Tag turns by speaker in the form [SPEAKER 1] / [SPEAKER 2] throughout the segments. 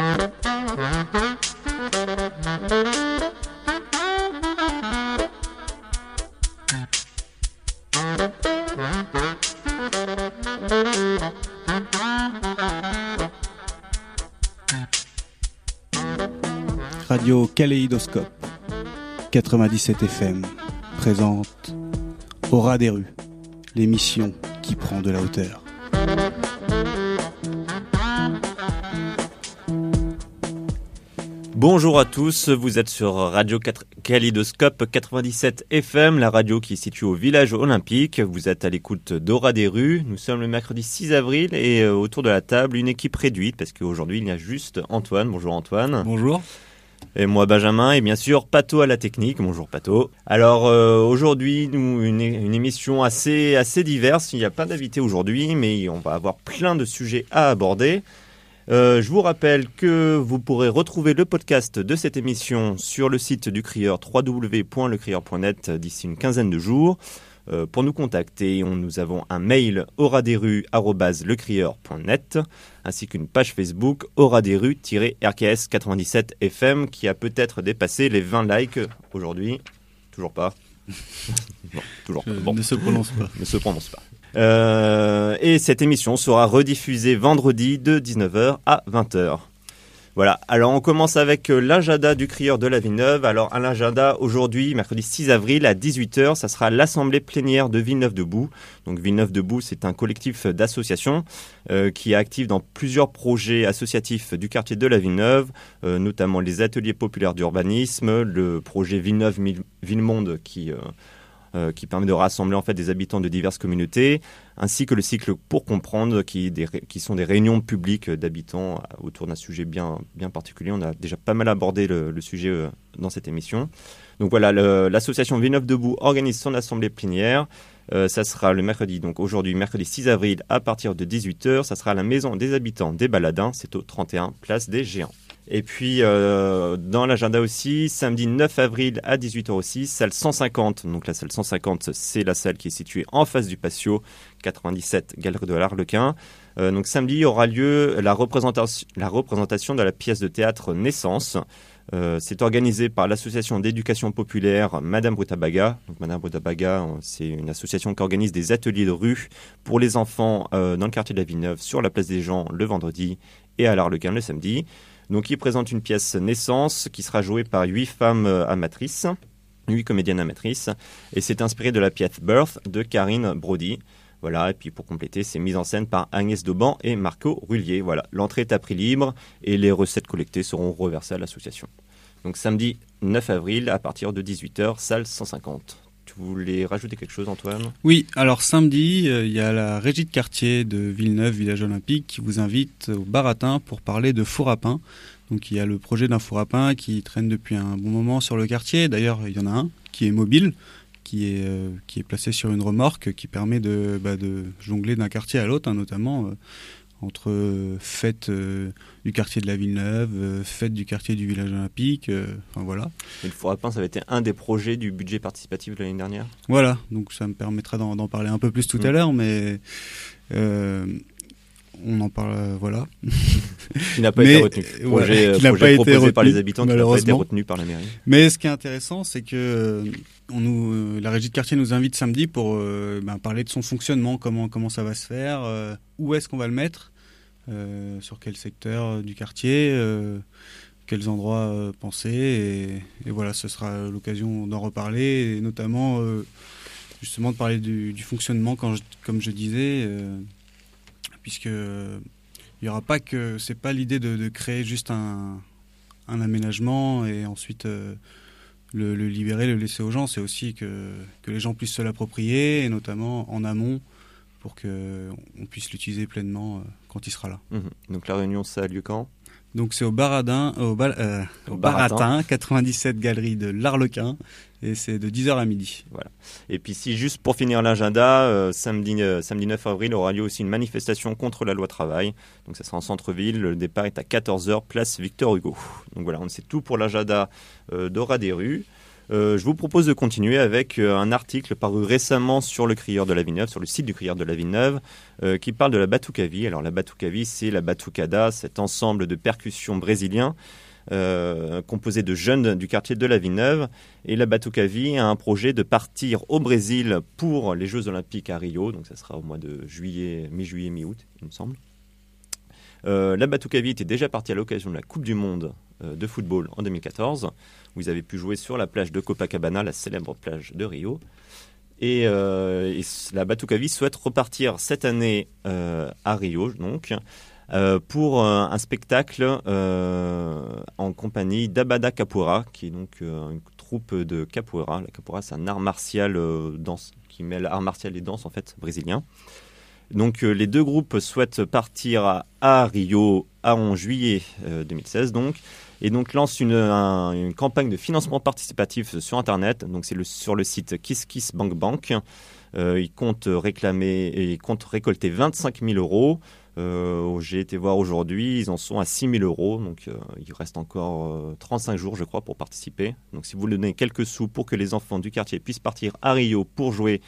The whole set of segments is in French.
[SPEAKER 1] Radio Kaléidoscope 97 FM présente Au ras des rues, l'émission qui prend de la hauteur.
[SPEAKER 2] Bonjour à tous, vous êtes sur Radio Kaléidoscope 97 FM, la radio qui est située au village olympique. Vous êtes à l'écoute d'Au ras des rues. Nous sommes le mercredi 6 avril et autour de la table, une équipe réduite parce qu'aujourd'hui il y a juste Antoine. Bonjour Antoine.
[SPEAKER 3] Bonjour.
[SPEAKER 2] Et moi Benjamin et bien sûr Pato à la technique. Bonjour Pato. Alors aujourd'hui nous une émission assez diverse. Il n'y a pas d'invité aujourd'hui mais on va avoir plein de sujets à aborder. Je vous rappelle que vous pourrez retrouver le podcast de cette émission sur le site du Crieur www.lecrieur.net d'ici une quinzaine de jours. Pour nous contacter, nous avons un mail auradesrues@lecrieur.net ainsi qu'une page Facebook auradesrues-RKS97FM qui a peut-être dépassé les 20 likes aujourd'hui. Toujours pas. Non, toujours pas. Bon.
[SPEAKER 3] Ne se prononce pas.
[SPEAKER 2] Ne se prononce pas. Et cette émission sera rediffusée vendredi de 19h à 20h. Voilà, alors on commence avec l'agenda du Crieur de la Villeneuve. Alors à l'agenda aujourd'hui, mercredi 6 avril à 18h, ça sera l'assemblée plénière de Villeneuve-Debout. Donc Villeneuve-Debout, c'est un collectif d'associations qui est actif dans plusieurs projets associatifs du quartier de la Villeneuve, notamment les ateliers populaires d'urbanisme, le projet Villeneuve-Villemonde qui permet de rassembler en fait des habitants de diverses communautés, ainsi que le cycle Pour comprendre, qui sont des réunions publiques d'habitants autour d'un sujet bien particulier. On a déjà pas mal abordé le sujet dans cette émission. Donc voilà, l'association Villeneuve-Debout organise son assemblée plénière. Ça sera le mercredi, donc aujourd'hui, mercredi 6 avril, à partir de 18h. Ça sera à la Maison des Habitants des Baladins, c'est au 31 Place des Géants. Et puis, dans l'agenda aussi, samedi 9 avril à 18h aussi, salle 150. Donc la salle 150, c'est la salle qui est située en face du patio 97, Galerie de l'Arlequin. Donc samedi, aura lieu la représentation de la pièce de théâtre Naissance. C'est organisé par l'association d'éducation populaire Madame Brutabaga. Donc Madame Brutabaga, c'est une association qui organise des ateliers de rue pour les enfants dans le quartier de la Villeneuve, sur la place des Gens le vendredi et à l'Arlequin le samedi. Donc, il présente une pièce Naissance qui sera jouée par 8 femmes amatrices, 8 comédiennes amatrices. Et c'est inspiré de la pièce Birth de Karine Brody. Voilà, et puis pour compléter, c'est mise en scène par Agnès Dauban et Marco Rullier. Voilà, l'entrée est à prix libre et les recettes collectées seront reversées à l'association. Donc, samedi 9 avril, à partir de 18h, salle 150. Tu voulais rajouter quelque chose, Antoine ?
[SPEAKER 3] Oui, alors samedi, il y a la régie de quartier de Villeneuve, village olympique, qui vous invite au Baratin pour parler de four à pain. Donc il y a le projet d'un four à pain qui traîne depuis un bon moment sur le quartier. D'ailleurs, il y en a un qui est mobile, qui est placé sur une remorque, qui permet de jongler d'un quartier à l'autre, notamment entre fêtes du quartier de la Villeneuve, fêtes du quartier du village olympique, enfin voilà.
[SPEAKER 2] Et le four à pain, ça avait été un des projets du budget participatif de l'année dernière.
[SPEAKER 3] Voilà, donc ça me permettra d'en parler un peu plus tout à l'heure, mais on en parle, voilà.
[SPEAKER 2] Qui n'a pas été retenu. Projet proposé retenu, par les habitants, qui n'a pas été retenu par la mairie.
[SPEAKER 3] Mais ce qui est intéressant, c'est que la régie de quartier nous invite samedi pour parler de son fonctionnement, comment ça va se faire, où est-ce qu'on va le mettre, sur quel secteur du quartier, quels endroits penser, et voilà, ce sera l'occasion d'en reparler, et notamment justement de parler du fonctionnement, comme je disais, puisque il n'y aura pas que, c'est pas l'idée de créer juste un aménagement et ensuite le libérer, le laisser aux gens, c'est aussi que les gens puissent se l'approprier, et notamment en amont, pour qu'on puisse l'utiliser pleinement quand il sera là.
[SPEAKER 2] Donc la réunion, ça a lieu quand ?
[SPEAKER 3] Donc c'est au Baratin, 97 Galerie de l'Arlequin, et c'est de 10h à midi.
[SPEAKER 2] Voilà. Et puis si juste pour finir l'agenda, samedi 9 avril aura lieu aussi une manifestation contre la loi travail. Donc ça sera en centre-ville, le départ est à 14h, place Victor Hugo. Donc voilà, on sait tout pour l'agenda d'Au ras des rues. Je vous propose de continuer avec un article paru récemment sur le Crieur de la Villeneuve, sur le site du Crieur de la Villeneuve, qui parle de la batucavi. Alors la batucavi, c'est la batucada, cet ensemble de percussions brésiliens composé de jeunes du quartier de la Villeneuve. Et la batucavi a un projet de partir au Brésil pour les Jeux Olympiques à Rio, donc ça sera au mois de juillet, mi-juillet, mi-août, il me semble. La batucavi était déjà partie à l'occasion de la Coupe du Monde de football en 2014. Vous avez pu jouer sur la plage de Copacabana, la célèbre plage de Rio. Et la batucavi souhaite repartir cette année à Rio, donc, pour un spectacle en compagnie d'Abada Capoeira, qui est donc une troupe de capoeira. La capoeira, c'est un art martial danse, qui mêle art martial et danse en fait brésilien. Donc les deux groupes souhaitent partir à Rio en juillet 2016 donc. Et donc lance une campagne de financement participatif sur Internet. Donc c'est sur le site KissKissBankBank. Ils comptent récolter 25 000 euros. J'ai été voir aujourd'hui, ils en sont à 6 000 euros. Donc il reste encore 35 jours, je crois, pour participer. Donc si vous donnez quelques sous pour que les enfants du quartier puissent partir à Rio pour jouer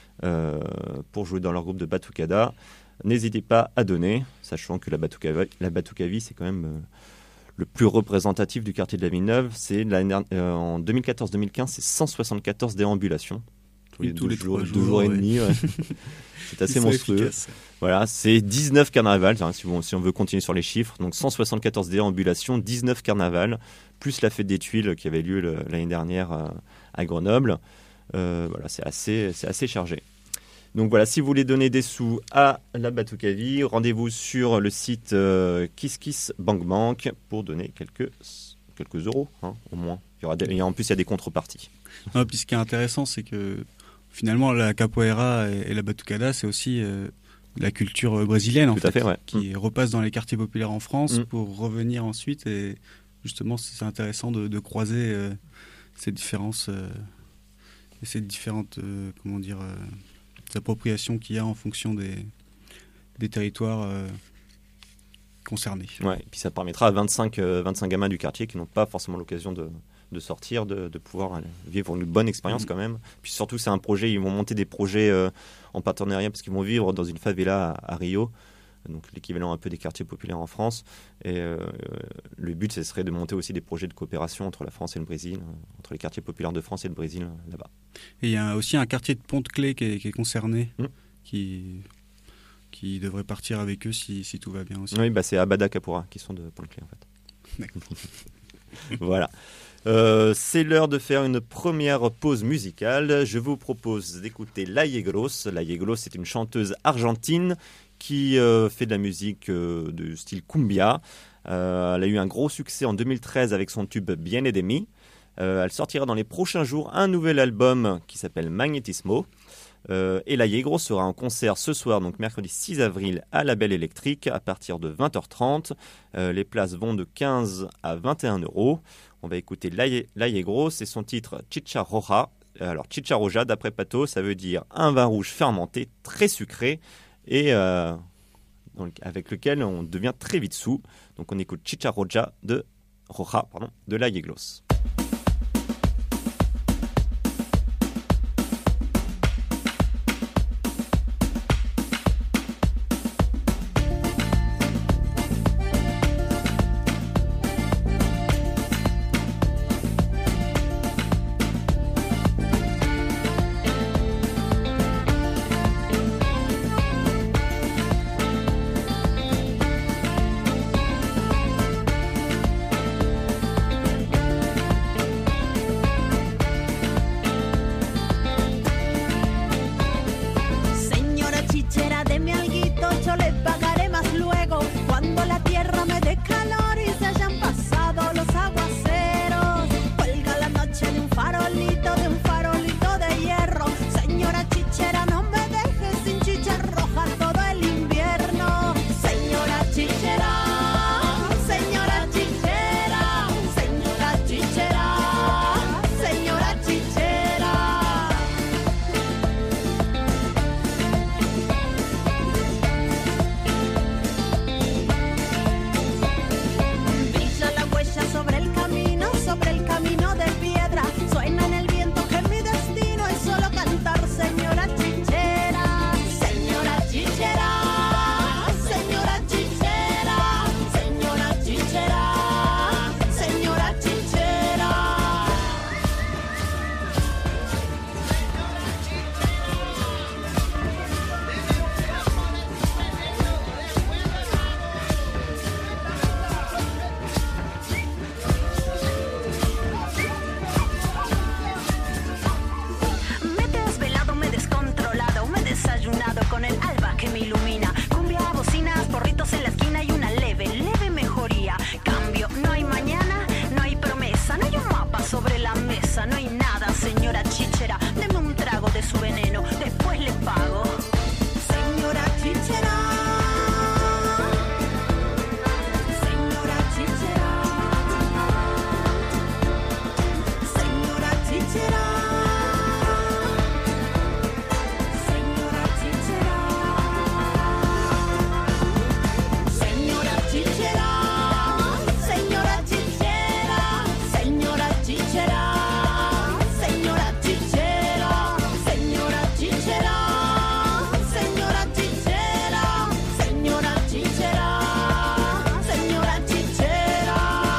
[SPEAKER 2] dans leur groupe de batucada, n'hésitez pas à donner, sachant que la batucavi c'est quand même le plus représentatif du quartier de la Villeneuve. C'est en 2014-2015, c'est 174 déambulations. Tous les 2 jours et demi. Ouais. C'est assez monstrueux. Efficace. Voilà, c'est 19 carnavals, si on veut continuer sur les chiffres. Donc 174 déambulations, 19 carnavals, plus la fête des Tuiles qui avait lieu l'année dernière à Grenoble. Voilà, c'est assez chargé. Donc voilà, si vous voulez donner des sous à la batucavi, rendez-vous sur le site KissKissBankBank pour donner quelques euros, au moins. En plus, il y a des contreparties.
[SPEAKER 3] Non, puis ce qui est intéressant, c'est que finalement, la capoeira et la batucada, c'est aussi la culture brésilienne, en fait,
[SPEAKER 2] ouais.
[SPEAKER 3] Qui repasse dans les quartiers populaires en France pour revenir ensuite. Et justement, c'est intéressant de croiser ces différences et ces différentes, appropriations qu'il y a en fonction des territoires concernés.
[SPEAKER 2] Ouais, et puis ça permettra à 25 gamins du quartier qui n'ont pas forcément l'occasion de sortir, de pouvoir vivre une bonne expérience quand même. Puis surtout, c'est un projet, ils vont monter des projets en partenariat parce qu'ils vont vivre dans une favela à Rio, donc l'équivalent un peu des quartiers populaires en France. Et le but, ce serait de monter aussi des projets de coopération entre la France et le Brésil, entre les quartiers populaires de France et le Brésil, là-bas. Et
[SPEAKER 3] il y a aussi un quartier de Ponte-Clé qui est concerné, qui devrait partir avec eux si tout va bien aussi.
[SPEAKER 2] Oui, c'est Abada Capoeira qui sont de Ponte-Clé, en fait.
[SPEAKER 3] D'accord.
[SPEAKER 2] Voilà. C'est l'heure de faire une première pause musicale. Je vous propose d'écouter La Yegros. La Yegros, c'est une chanteuse argentine qui fait de la musique de style cumbia. Elle a eu un gros succès en 2013 avec son tube Viene de mí. Elle sortira dans les prochains jours un nouvel album qui s'appelle Magnetismo. Et La Yegros sera en concert ce soir, donc mercredi 6 avril, à la Belle Électrique à partir de 20h30. Les places vont de 15 à 21 euros. On va écouter La Yegros et son titre Chicha Roja. Alors Chicha Roja, d'après Pato, ça veut dire un vin rouge fermenté, très sucré et avec lequel on devient très vite saoul. Donc on écoute Chicha Roja de La Yegros.
[SPEAKER 4] su veneno, después le pago. Señora Chichera, señora Chichera, señora Chichera, señora Chichera, señora Chichera, señora Chichera, señora Chichera, señora Chichera, señora Chichera, señora Chichera, señora Chichera, señora Chichera.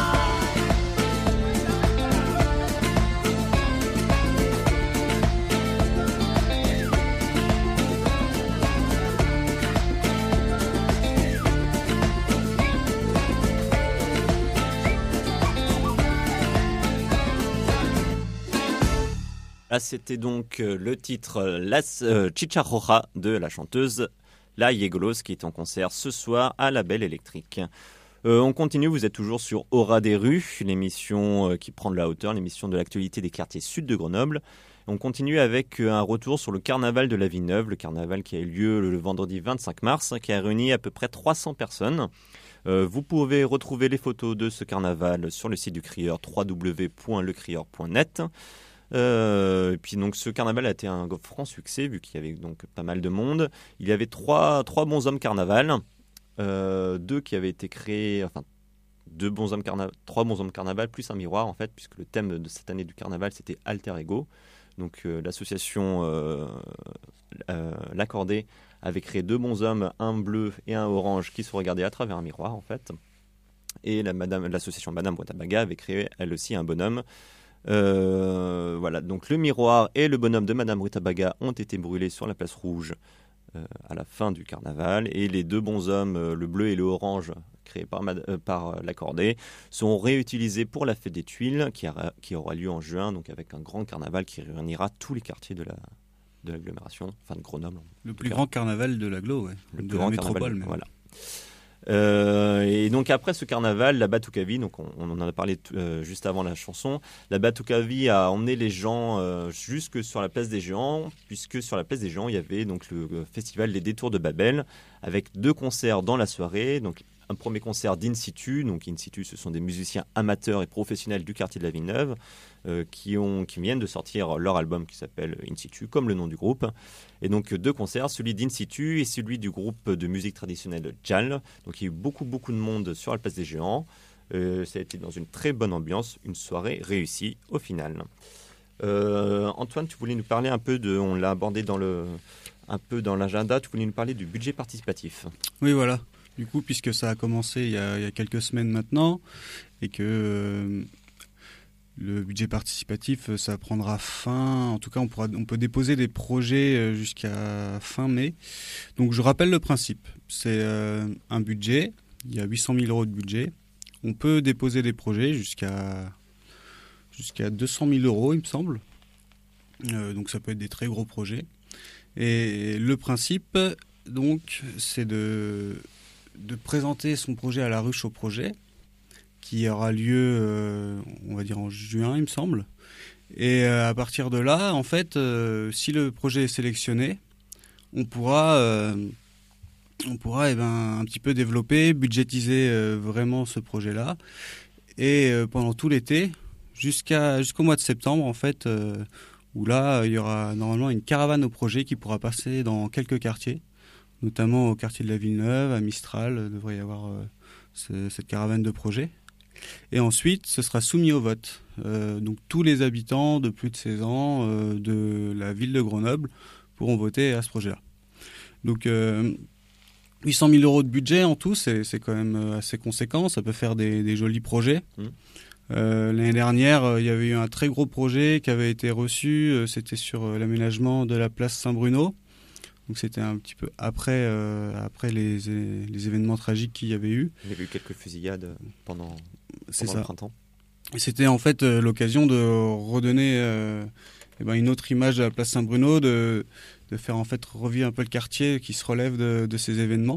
[SPEAKER 2] Là, c'était donc le titre Las Chicharroja de la chanteuse La Yegolos qui est en concert ce soir à la Belle Électrique. On continue, vous êtes toujours sur Aura des rues, l'émission qui prend de la hauteur, l'émission de l'actualité des quartiers sud de Grenoble. On continue avec un retour sur le carnaval de la Villeneuve, le carnaval qui a eu lieu le vendredi 25 mars, qui a réuni à peu près 300 personnes. Vous pouvez retrouver les photos de ce carnaval sur le site du Crieur, www.lecrieur.net. Et puis donc ce carnaval a été un franc succès vu qu'il y avait donc pas mal de monde. Il y avait trois bons hommes carnaval, deux qui avaient été créés, enfin trois bons hommes carnaval plus un miroir en fait, puisque le thème de cette année du carnaval c'était Alter Ego. Donc l'association L'Accordé avait créé deux bons hommes, un bleu et un orange, qui se regardaient à travers un miroir en fait. Et l'association Madame Rutabaga avait créé elle aussi un bonhomme. Voilà, donc le miroir et le bonhomme de Madame Rutabaga ont été brûlés sur la place rouge à la fin du carnaval, et les deux bonshommes, le bleu et le orange, créés par l'Accordé, sont réutilisés pour la fête des Tuiles qui aura lieu en juin, donc avec un grand carnaval qui réunira tous les quartiers de l'agglomération, enfin de Grenoble.
[SPEAKER 3] Le plus grand carnaval de l'agglo, ouais.
[SPEAKER 2] Le
[SPEAKER 3] de
[SPEAKER 2] plus
[SPEAKER 3] la
[SPEAKER 2] grand
[SPEAKER 3] métropole
[SPEAKER 2] carnaval,
[SPEAKER 3] même.
[SPEAKER 2] voilà. Et donc après ce carnaval, la Batucavie, donc on en a parlé juste avant la chanson, la Batucavie a emmené les gens jusque sur la place des Géants, puisque sur la place des Géants il y avait donc le festival des Détours de Babel avec deux concerts dans la soirée. Donc un premier concert d'In Situ, donc In Situ ce sont des musiciens amateurs et professionnels du quartier de la Villeneuve qui viennent de sortir leur album qui s'appelle In Situ, comme le nom du groupe. Et donc deux concerts, celui d'In Situ et celui du groupe de musique traditionnelle Djal. Donc il y a eu beaucoup de monde sur la place des Géants. Ça a été dans une très bonne ambiance, une soirée réussie au final. Antoine, tu voulais nous parler un peu on l'a abordé un peu dans l'agenda, tu voulais nous parler du budget participatif.
[SPEAKER 3] Oui, voilà. Du coup, puisque ça a commencé il y a quelques semaines maintenant, et que le budget participatif, ça prendra fin. En tout cas, on peut déposer des projets jusqu'à fin mai. Donc, je rappelle le principe. C'est un budget. Il y a 800 000 euros de budget. On peut déposer des projets jusqu'à 200 000 euros, il me semble. Donc, ça peut être des très gros projets. Et le principe, donc, c'est de présenter son projet à la ruche au projet, qui aura lieu, on va dire en juin, il me semble. Et à partir de là, en fait, si le projet est sélectionné, on pourra un petit peu développer, budgétiser vraiment ce projet-là. Et pendant tout l'été, jusqu'au mois de septembre, en fait, où là, il y aura normalement une caravane au projet qui pourra passer dans quelques quartiers, notamment au quartier de la Villeneuve, à Mistral, devrait y avoir cette caravane de projet. Et ensuite, ce sera soumis au vote. Donc tous les habitants de plus de 16 ans de la ville de Grenoble pourront voter à ce projet-là. Donc 800 000 euros de budget en tout, c'est quand même assez conséquent. Ça peut faire des jolis projets. L'année dernière, il y avait eu un très gros projet qui avait été reçu. C'était sur l'aménagement de la place Saint-Bruno. Donc c'était un petit peu après les événements tragiques qu'il y avait eu.
[SPEAKER 2] Il y avait eu quelques fusillades pendant
[SPEAKER 3] le
[SPEAKER 2] printemps.
[SPEAKER 3] Et c'était en fait l'occasion de redonner une autre image de la place Saint-Bruno, de faire en fait revivre un peu le quartier qui se relève de ces événements.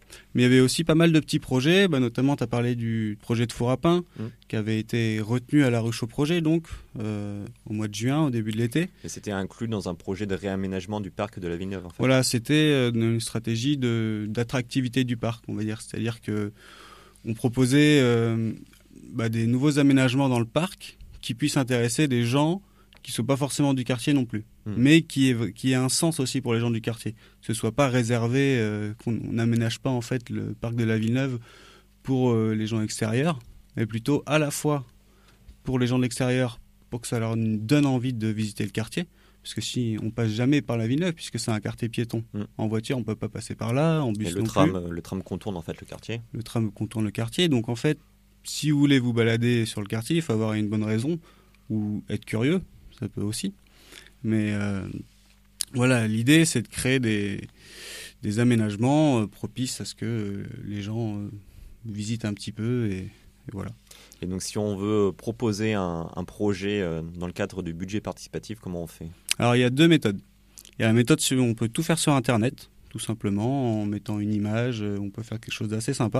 [SPEAKER 3] Mais il y avait aussi pas mal de petits projets, notamment tu as parlé du projet de four à pain qui avait été retenu à la ruche au projet donc au mois de juin, au début de l'été.
[SPEAKER 2] Et c'était inclus dans un projet de réaménagement du parc de la Villeneuve en fait.
[SPEAKER 3] Voilà, c'était une stratégie d'attractivité du parc, on va dire. C'est-à-dire que on proposait des nouveaux aménagements dans le parc qui puissent intéresser des gens qui ne sont pas forcément du quartier non plus, mais qui aient un sens aussi pour les gens du quartier. Que ce ne soit pas réservé, qu'on n'aménage pas en fait le parc de la Villeneuve pour les gens extérieurs, mais plutôt à la fois pour les gens de l'extérieur, pour que ça leur donne envie de visiter le quartier, parce que si on passe jamais par la Villeneuve, puisque c'est un quartier piéton. En voiture, on ne peut pas passer par là, en bus
[SPEAKER 2] et le tram contourne en fait le quartier.
[SPEAKER 3] Le tram contourne le quartier, donc en fait, si vous voulez vous balader sur le quartier, il faut avoir une bonne raison, ou être curieux, ça peut aussi. Mais voilà, l'idée c'est de créer des aménagements propices à ce que les gens visitent un petit peu et voilà.
[SPEAKER 2] Et donc si on veut proposer un projet dans le cadre du budget participatif, comment on fait ?
[SPEAKER 3] Alors il y a deux méthodes. Il y a la méthode où on peut tout faire sur Internet, tout simplement, en mettant une image, on peut faire quelque chose d'assez sympa.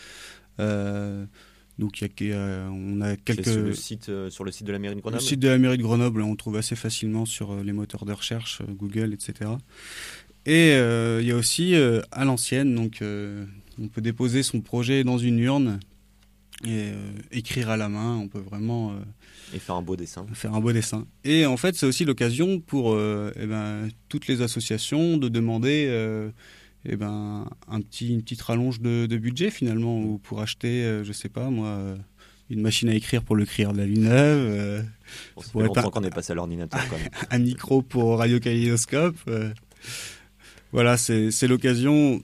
[SPEAKER 3] Donc on a quelques...
[SPEAKER 2] C'est sur le site de la mairie de Grenoble.
[SPEAKER 3] Le site de la mairie de Grenoble, on trouve assez facilement sur les moteurs de recherche, Google, etc. Et il y a aussi à l'ancienne, donc on peut déposer son projet dans une urne et écrire à la main. On peut vraiment
[SPEAKER 2] et faire un beau dessin.
[SPEAKER 3] Et en fait, c'est aussi l'occasion pour toutes les associations de demander une petite rallonge de budget finalement, ou pour acheter, je sais pas moi, une machine à écrire pour le crieur de la Villeneuve.
[SPEAKER 2] Ça fait longtemps qu'on est passé à l'ordinateur quand même.
[SPEAKER 3] Un micro pour Radio Kaléidoscope. Voilà, c'est l'occasion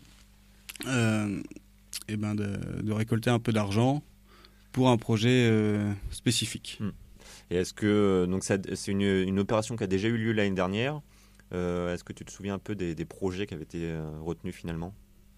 [SPEAKER 3] de récolter un peu d'argent pour un projet spécifique.
[SPEAKER 2] Et est-ce que donc c'est une opération qui a déjà eu lieu l'année dernière? Est-ce que tu te souviens un peu des projets qui avaient été retenus finalement?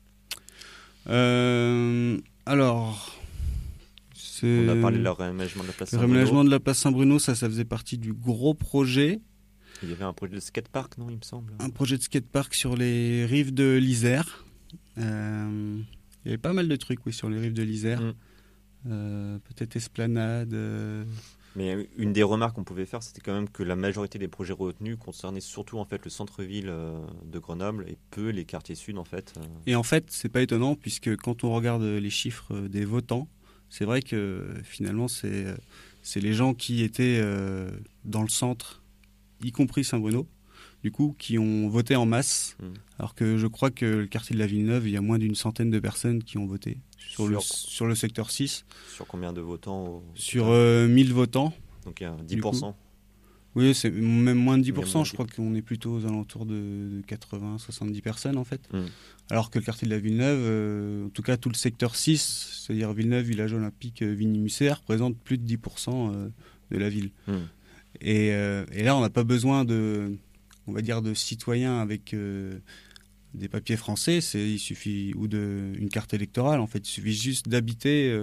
[SPEAKER 3] Alors,
[SPEAKER 2] on a parlé de leur réaménagement de la place Saint-Bruno.
[SPEAKER 3] Le réaménagement de la place Saint-Bruno, ça faisait partie du gros projet.
[SPEAKER 2] Il y avait un projet de skatepark, non, il me semble.
[SPEAKER 3] Un projet de skatepark sur les rives de l'Isère. Il y avait pas mal de trucs, oui, sur les rives de l'Isère. Peut-être esplanade.
[SPEAKER 2] Mais une des remarques qu'on pouvait faire, c'était quand même que la majorité des projets retenus concernaient surtout en fait le centre-ville de Grenoble et peu les quartiers sud en fait.
[SPEAKER 3] Et en fait, c'est pas étonnant puisque quand on regarde les chiffres des votants, c'est vrai que finalement c'est les gens qui étaient dans le centre, y compris Saint-Bruno, du coup, qui ont voté en masse. Alors que je crois que le quartier de la Villeneuve, il y a moins d'une centaine de personnes qui ont voté sur le secteur 6.
[SPEAKER 2] Sur combien de votants
[SPEAKER 3] Sur 1000 votants.
[SPEAKER 2] Donc il y a 10%.
[SPEAKER 3] Oui, c'est même moins de 10%. Je crois qu'on est plutôt aux alentours de 80-70 personnes en fait. Alors que le quartier de la Villeneuve, en tout cas tout le secteur 6, c'est-à-dire Villeneuve, Village Olympique, Vigny-Musset, représente plus de 10% de la ville. Et là, on n'a pas besoin de citoyens avec des papiers français, il suffit, ou une carte électorale. En fait, il suffit juste d'habiter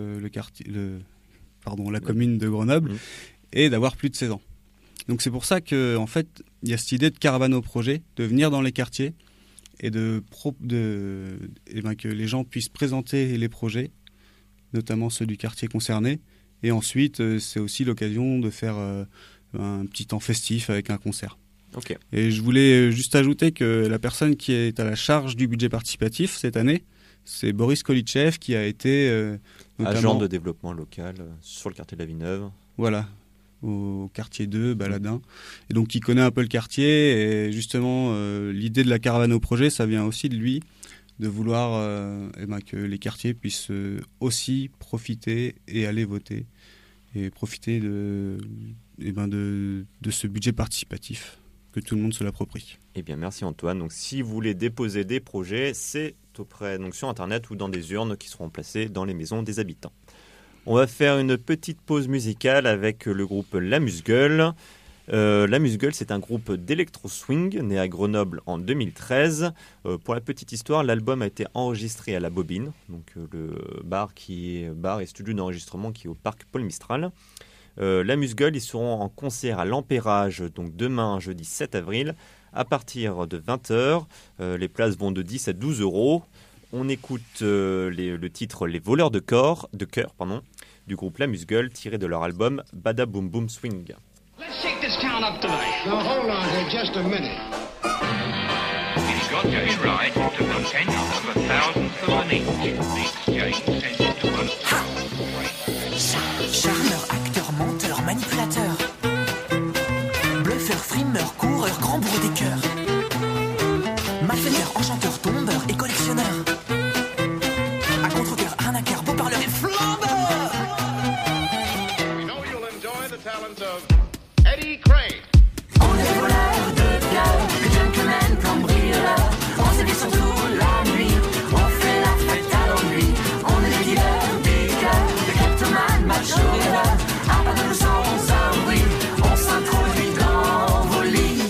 [SPEAKER 3] la commune de Grenoble et d'avoir plus de 16 ans. Donc c'est pour ça que en fait, il y a cette idée de caravane au projet, de venir dans les quartiers et que les gens puissent présenter les projets, notamment ceux du quartier concerné. Et ensuite, c'est aussi l'occasion de faire un petit temps festif avec un concert.
[SPEAKER 2] Okay.
[SPEAKER 3] Et je voulais juste ajouter que la personne qui est à la charge du budget participatif cette année, c'est Boris Kolitchev, qui a été
[SPEAKER 2] agent de développement local sur le quartier de la Villeneuve.
[SPEAKER 3] Voilà, au quartier 2, Baladin. Et donc qui connaît un peu le quartier. Et justement, l'idée de la caravane au projet, ça vient aussi de lui, de vouloir que les quartiers puissent aussi profiter et aller voter. Et profiter de ce budget participatif, que tout le monde se l'approprie.
[SPEAKER 2] Eh bien, merci Antoine. Donc, si vous voulez déposer des projets, c'est auprès, donc sur Internet ou dans des urnes qui seront placées dans les maisons des habitants. On va faire une petite pause musicale avec le groupe l'Amuse-Gueule. L'Amuse-Gueule, c'est un groupe d'électro-swing né à Grenoble en 2013. Pour la petite histoire, l'album a été enregistré à La Bobine, donc le bar et studio d'enregistrement qui est au parc Paul Mistral. L'Amuse-Gueule, ils seront en concert à l'Empérage, donc demain, jeudi 7 avril, à partir de 20h. Les places vont de 10 à 12 euros. on écoute le titre Les voleurs de cœur, du groupe L'Amuse-Gueule, tiré de leur album Bada Boom Boom Swing.
[SPEAKER 5] Let's shake this town up tonight.
[SPEAKER 6] Now hold on here just a minute.
[SPEAKER 7] He's got to be right to the tens of a thousand for an each. The exchange sends to one.
[SPEAKER 8] Charmeur, acteur, menteur, manipulateur. Bluffeur, frimeur, coureur, grand bourreau des cœurs. Malfaiteur, enchanteur, tombeur et collectionneur. À contre-cœur, arnaqueur, beau parleur et flambeur.
[SPEAKER 6] We know you'll enjoy the talent of Eddie Crane.
[SPEAKER 8] On est des voleurs de cœur, des gentlemen cambrioleurs. On sévit surtout la nuit, on fait la fête à l'ennui. On est des dealers du cœur, des kleptomanes, majoritaires. À pas de nous sans un bruit, on s'introduit dans vos lits.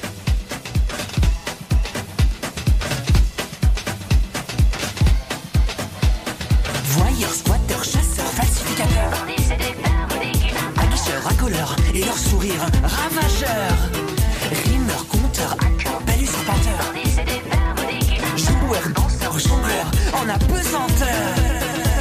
[SPEAKER 8] Voyeurs, squatteurs, chasseurs, falsificateurs. Aguicheurs, racoleurs et leur sourire ravageur. Rimeurs, conteurs, hackers, bel usurpateur. Joueurs, danseurs, jongleurs en apesanteur.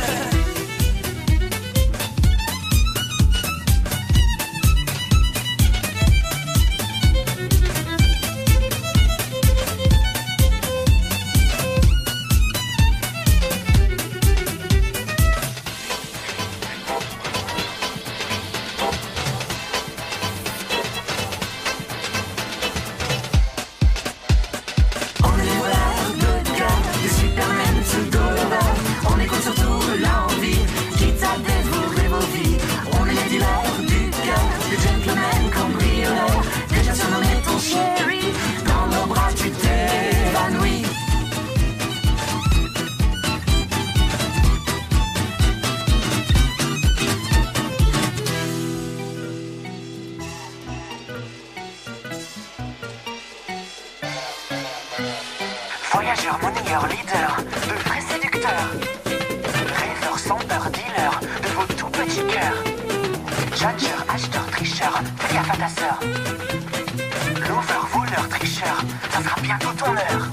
[SPEAKER 8] Voyageurs, monnayeurs, leaders, de vrais séducteurs. Rêveurs, senteurs, dealers, de vos tout petits cœurs. Judgeurs, acheteurs, tricheurs, fais gaffe à ta sœur. Lovers, voleurs, tricheurs, ça sera bientôt ton heure.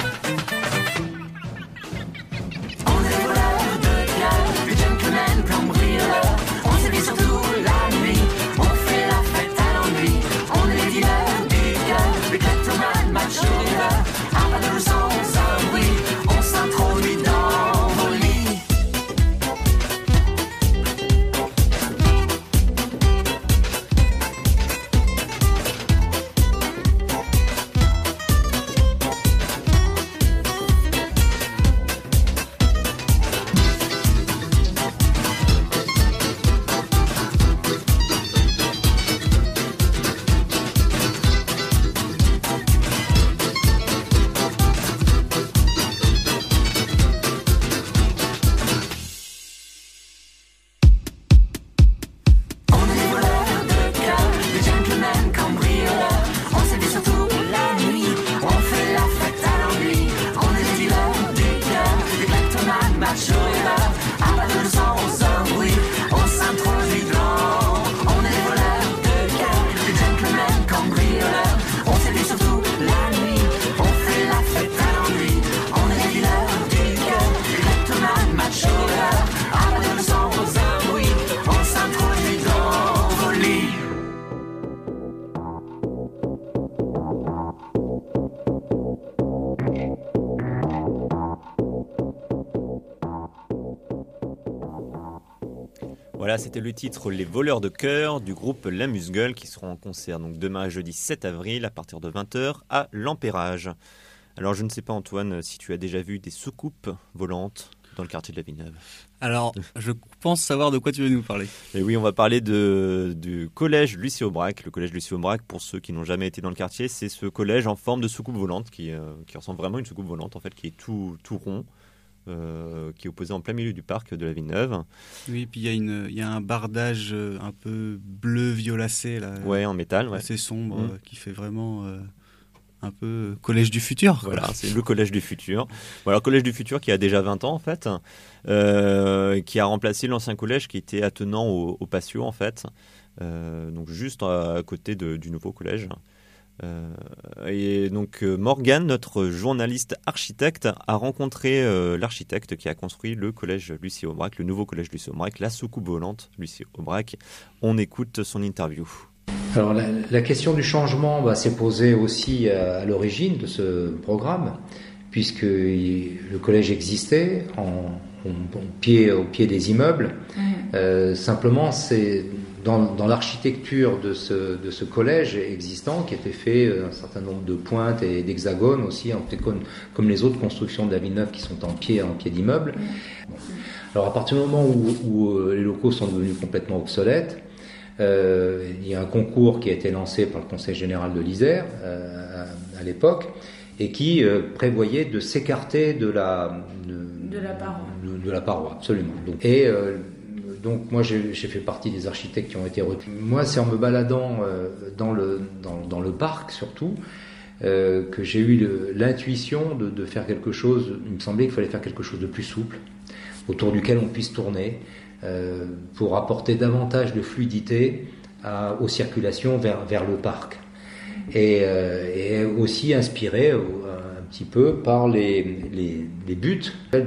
[SPEAKER 8] On est des voleurs de cœur, des gentlemen cambrioleurs. On sévit surtout la nuit, on fait la fête à l'ennui. On est les dealers du cœur, des kleptomanes, majoritaires. À pas de nous sans un bruit, on s'introduit dans vos lits.
[SPEAKER 2] Voilà, c'était le titre Les voleurs de cœur du groupe L'Amuse-Gueule qui seront en concert donc demain jeudi 7 avril à partir de 20h à l'Empérage. Alors je ne sais pas Antoine si tu as déjà vu des soucoupes volantes dans le quartier de la Villeneuve.
[SPEAKER 3] Alors, je pense savoir de quoi tu veux nous parler.
[SPEAKER 2] Et oui, on va parler du collège Lucie Aubrac. Le collège Lucie Aubrac, pour ceux qui n'ont jamais été dans le quartier, c'est ce collège en forme de soucoupe volante qui ressemble vraiment à une soucoupe volante en fait, qui est tout rond. Qui est opposé en plein milieu du parc de la Villeneuve.
[SPEAKER 3] Oui, puis il y a un bardage un peu bleu violacé là.
[SPEAKER 2] Ouais, en métal, ouais.
[SPEAKER 3] Assez sombre, qui fait vraiment un peu collège du futur.
[SPEAKER 2] Voilà, c'est le collège du futur. Voilà, le collège du futur qui a déjà 20 ans en fait, qui a remplacé l'ancien collège qui était attenant au patio en fait, donc juste à côté du nouveau collège. Et donc Morgane, notre journaliste architecte, a rencontré l'architecte qui a construit le collège Lucie Aubrac, le nouveau collège Lucie Aubrac, la soucoupe volante Lucie Aubrac. On écoute son interview.
[SPEAKER 9] Alors la question du changement s'est posée aussi à l'origine de ce programme, puisque le collège existait au pied des immeubles. Simplement, c'est dans l'architecture de ce collège existant, qui était fait un certain nombre de pointes et d'hexagones aussi, comme les autres constructions de la Villeneuve qui sont en pied d'immeuble. Alors à partir du moment où les locaux sont devenus complètement obsolètes, il y a un concours qui a été lancé par le Conseil général de l'Isère à l'époque, et qui prévoyait de s'écarter de la paroi, absolument. Donc moi j'ai fait partie des architectes qui ont été retenus. Moi, c'est en me baladant dans le parc surtout que j'ai eu l'intuition de faire quelque chose. Il me semblait qu'il fallait faire quelque chose de plus souple, autour duquel on puisse tourner, pour apporter davantage de fluidité aux circulations vers le parc, et aussi inspiré un petit peu par les buts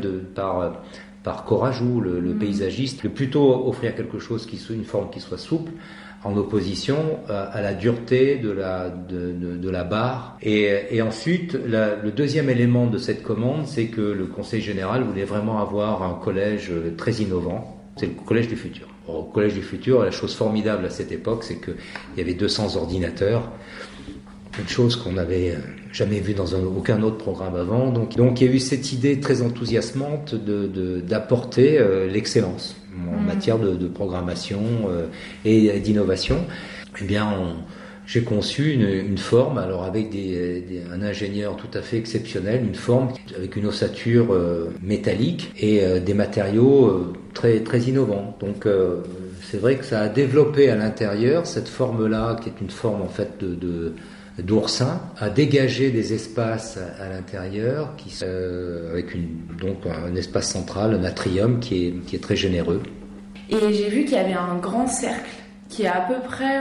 [SPEAKER 9] par Corajou, le paysagiste, de plutôt offrir quelque chose une forme qui soit souple, en opposition à la dureté de la barre. Et ensuite, le deuxième élément de cette commande, c'est que le Conseil général voulait vraiment avoir un collège très innovant. C'est le collège du futur. Au collège du futur, la chose formidable à cette époque, c'est qu'il y avait 200 ordinateurs. Une chose qu'on n'avait jamais vue dans aucun autre programme avant. Donc il y a eu cette idée très enthousiasmante d'apporter l'excellence en matière de programmation et d'innovation. Eh bien, j'ai conçu une forme, alors avec un ingénieur tout à fait exceptionnel, une forme avec une ossature métallique et des matériaux très très innovants. Donc c'est vrai que ça a développé à l'intérieur cette forme-là, qui est une forme en fait d'oursin, a dégagé des espaces à l'intérieur avec un espace central, un atrium qui est très généreux.
[SPEAKER 10] Et j'ai vu qu'il y avait un grand cercle qui était à peu près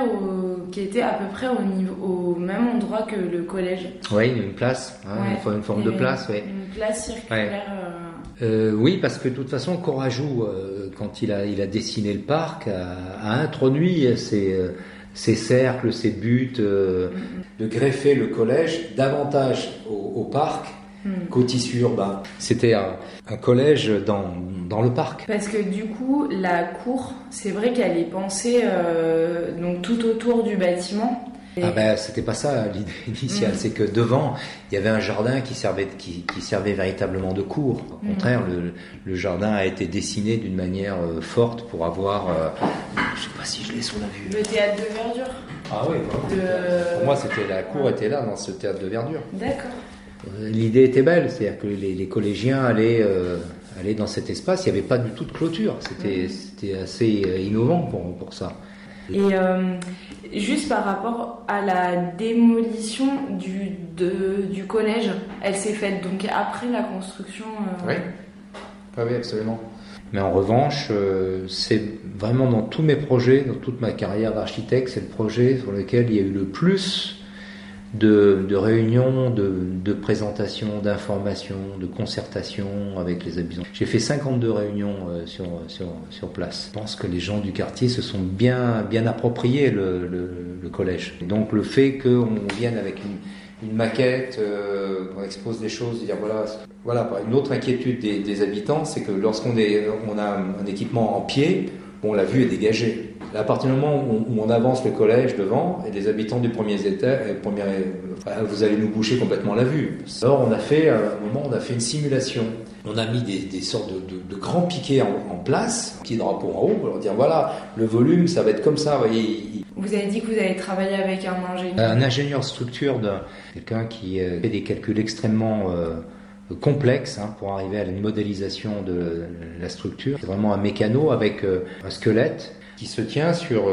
[SPEAKER 10] au même endroit que le collège.
[SPEAKER 9] Oui, une place, une forme de place, oui.
[SPEAKER 10] Une place circulaire.
[SPEAKER 9] Oui, parce que de toute façon, Corajou, quand il a dessiné le parc, a introduit ces cercles, ces buts, de greffer le collège davantage au parc qu'au tissu urbain. C'était un collège dans le parc.
[SPEAKER 10] Parce que du coup, la cour, c'est vrai qu'elle est pensée donc tout autour du bâtiment.
[SPEAKER 9] C'était pas ça l'idée initiale, c'est que devant il y avait un jardin qui servait véritablement de cour. Au contraire, le jardin a été dessiné d'une manière forte pour avoir, je sais pas si je l'ai sous la vue.
[SPEAKER 10] Le théâtre de verdure.
[SPEAKER 9] Ah oui, pour moi la cour était là dans ce théâtre de verdure.
[SPEAKER 10] D'accord.
[SPEAKER 9] L'idée était belle, c'est-à-dire que les collégiens allaient dans cet espace. Il n'y avait pas du tout de clôture. C'était assez innovant pour ça.
[SPEAKER 10] Et juste par rapport à la démolition du collège, elle s'est faite donc après la construction.
[SPEAKER 9] Oui, absolument. Mais en revanche, c'est vraiment dans tous mes projets, dans toute ma carrière d'architecte, c'est le projet sur lequel il y a eu le plus de réunions, de présentations, d'informations, de concertations avec les habitants. J'ai fait 52 réunions sur place. Je pense que les gens du quartier se sont bien approprié le collège. Donc le fait qu'on vienne avec une maquette, qu'on expose des choses, dire voilà. Une autre inquiétude des habitants, c'est que lorsqu'on a un équipement en pied, la vue est dégagée. Là, à partir du moment où on avance le collège devant, et les habitants du premier étage, vous allez nous boucher complètement la vue. Alors on a fait une simulation. On a mis des sortes de grands piquets en place, pieds drapeau en haut, pour leur dire voilà, le volume, ça va être comme ça.
[SPEAKER 10] Vous avez dit que vous avez travaillé avec un ingénieur.
[SPEAKER 9] Un ingénieur structure, quelqu'un qui fait des calculs extrêmement complexe pour arriver à une modélisation de la structure. C'est vraiment un mécano avec un squelette qui se tient sur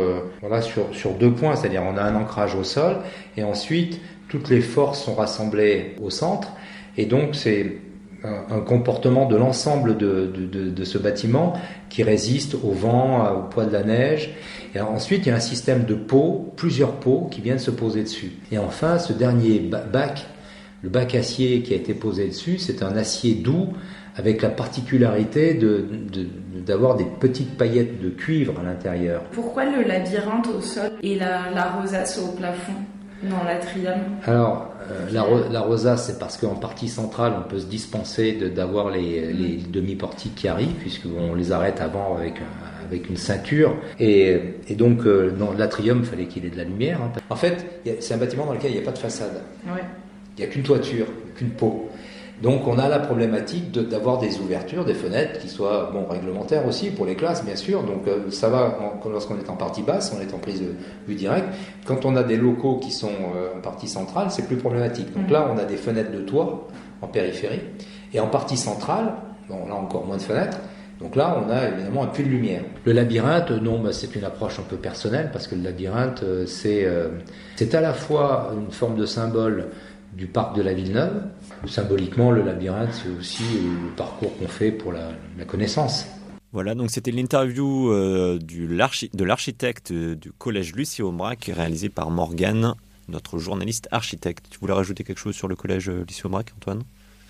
[SPEAKER 9] 2 points, c'est-à-dire on a un ancrage au sol et ensuite toutes les forces sont rassemblées au centre et donc c'est un comportement de l'ensemble de ce bâtiment qui résiste au vent, au poids de la neige. Et ensuite, il y a un système de pots, plusieurs pots qui viennent se poser dessus. Et enfin, ce dernier bac, le bac acier qui a été posé dessus, c'est un acier doux avec la particularité d'avoir des petites paillettes de cuivre à l'intérieur.
[SPEAKER 10] Pourquoi le labyrinthe au sol et la rosace au plafond dans l'atrium?
[SPEAKER 9] Alors, la rosace, c'est parce qu'en partie centrale, on peut se dispenser d'avoir les demi-portiques qui arrivent, puisqu'on les arrête avant avec une ceinture. Et donc, dans l'atrium, il fallait qu'il ait de la lumière. Hein. En fait, c'est un bâtiment dans lequel il n'y a pas de façade.
[SPEAKER 10] Ouais.
[SPEAKER 9] Il n'y a qu'une toiture, qu'une peau. Donc on a la problématique d'avoir des ouvertures, des fenêtres qui soient réglementaires aussi pour les classes bien sûr. Donc ça va lorsqu'on est en partie basse, on est en prise de vue directe. Quand on a des locaux qui sont en partie centrale, c'est plus problématique. Donc là on a des fenêtres de toit en périphérie et en partie centrale, là encore moins de fenêtres. Donc là, on a évidemment un puits de lumière. Le labyrinthe, c'est une approche un peu personnelle parce que le labyrinthe, c'est à la fois une forme de symbole du parc de la Villeneuve. Symboliquement, le labyrinthe, c'est aussi le parcours qu'on fait pour la connaissance.
[SPEAKER 2] Voilà, donc c'était l'interview de l'architecte du collège Lucie Aubrac, réalisé par Morgane, notre journaliste architecte. Tu voulais rajouter quelque chose sur le collège Lucie Aubrac, Antoine ?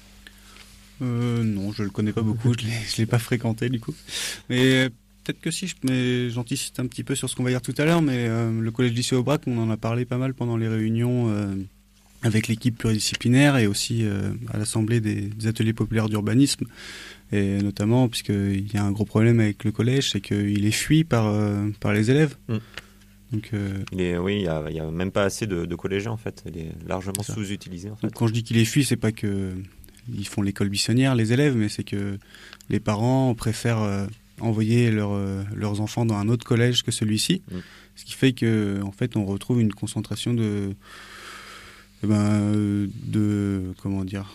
[SPEAKER 3] Non, je le connais pas beaucoup, je l'ai pas fréquenté du coup. Mais peut-être que si, mais j'anticipe un petit peu sur ce qu'on va dire tout à l'heure, mais le collège Lucie Aubrac, on en a parlé pas mal pendant les réunions avec l'équipe pluridisciplinaire et aussi à l'Assemblée des ateliers populaires d'urbanisme. Et notamment, puisqu'il y a un gros problème avec le collège, c'est qu'il est fui par les élèves. Donc,
[SPEAKER 2] il n'y a même pas assez de collégiens en fait. Il est largement sous-utilisé en fait.
[SPEAKER 3] Donc, quand je dis qu'il est fui, c'est pas que ils font l'école buissonnière, les élèves, mais c'est que les parents préfèrent envoyer leurs enfants dans un autre collège que celui-ci. Ce qui fait que, en fait, on retrouve une concentration de comment dire,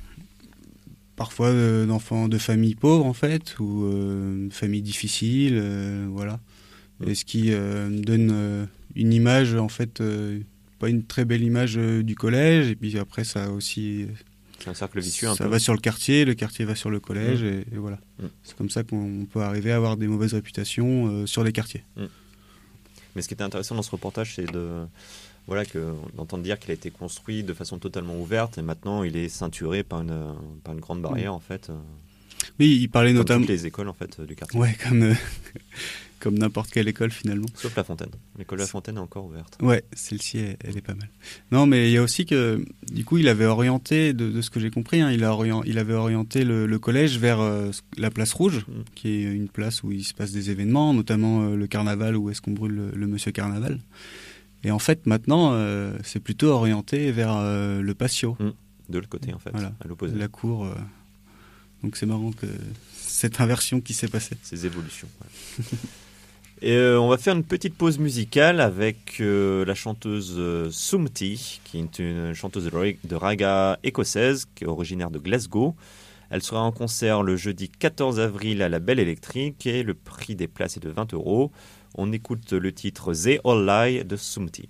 [SPEAKER 3] parfois d'enfants de familles pauvres en fait, ou familles difficiles, voilà. Et ce qui donne une image en fait, pas une très belle image du collège. Et puis après ça aussi,
[SPEAKER 2] c'est un cercle vicieux.
[SPEAKER 3] Ça va sur le quartier va sur le collège, et voilà. C'est comme ça qu'on peut arriver à avoir des mauvaises réputations sur les quartiers.
[SPEAKER 2] Mais ce qui était intéressant dans ce reportage, c'est d'entendre dire qu'il a été construit de façon totalement ouverte et maintenant il est ceinturé par une grande barrière en fait.
[SPEAKER 3] Oui, il parlait
[SPEAKER 2] comme
[SPEAKER 3] notamment
[SPEAKER 2] toutes les écoles en fait du quartier.
[SPEAKER 3] Ouais, comme n'importe quelle école finalement.
[SPEAKER 2] Sauf la Fontaine. L'école de la Fontaine est encore ouverte.
[SPEAKER 3] Ouais, celle-ci elle est pas mal. Non, mais il y a aussi que du coup il avait orienté, de ce que j'ai compris, il avait orienté le collège vers la place Rouge, qui est une place où il se passe des événements, notamment le carnaval, où est-ce qu'on brûle le monsieur carnaval. Et en fait, maintenant, c'est plutôt orienté vers le patio.
[SPEAKER 2] De l'autre côté, en fait,
[SPEAKER 3] voilà,
[SPEAKER 2] à l'opposé.
[SPEAKER 3] La cour. Donc c'est marrant que cette inversion qui s'est passée.
[SPEAKER 2] Ces évolutions. Ouais. Et on va faire une petite pause musicale avec la chanteuse Sumti, qui est une chanteuse de raga écossaise, qui est originaire de Glasgow. Elle sera en concert le jeudi 14 avril à la Belle Électrique et le prix des places est de 20 €. On écoute le titre They All Lie de Sumti.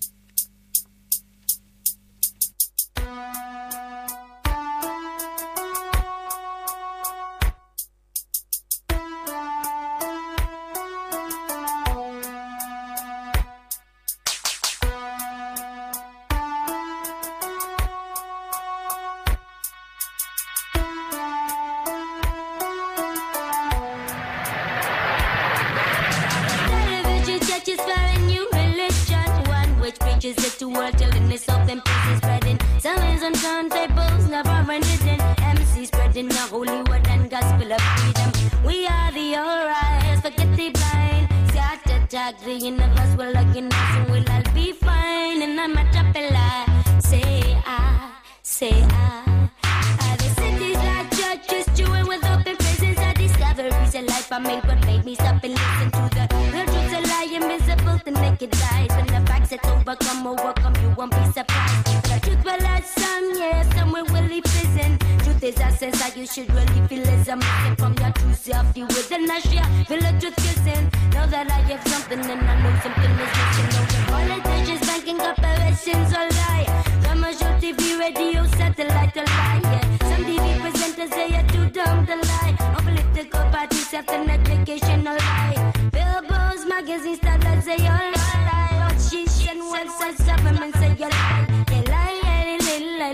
[SPEAKER 11] Some TV presenters say at an educational lie. Billboards, magazines, start like say you lie. What she said, websites, government say you lie. You lie, lie,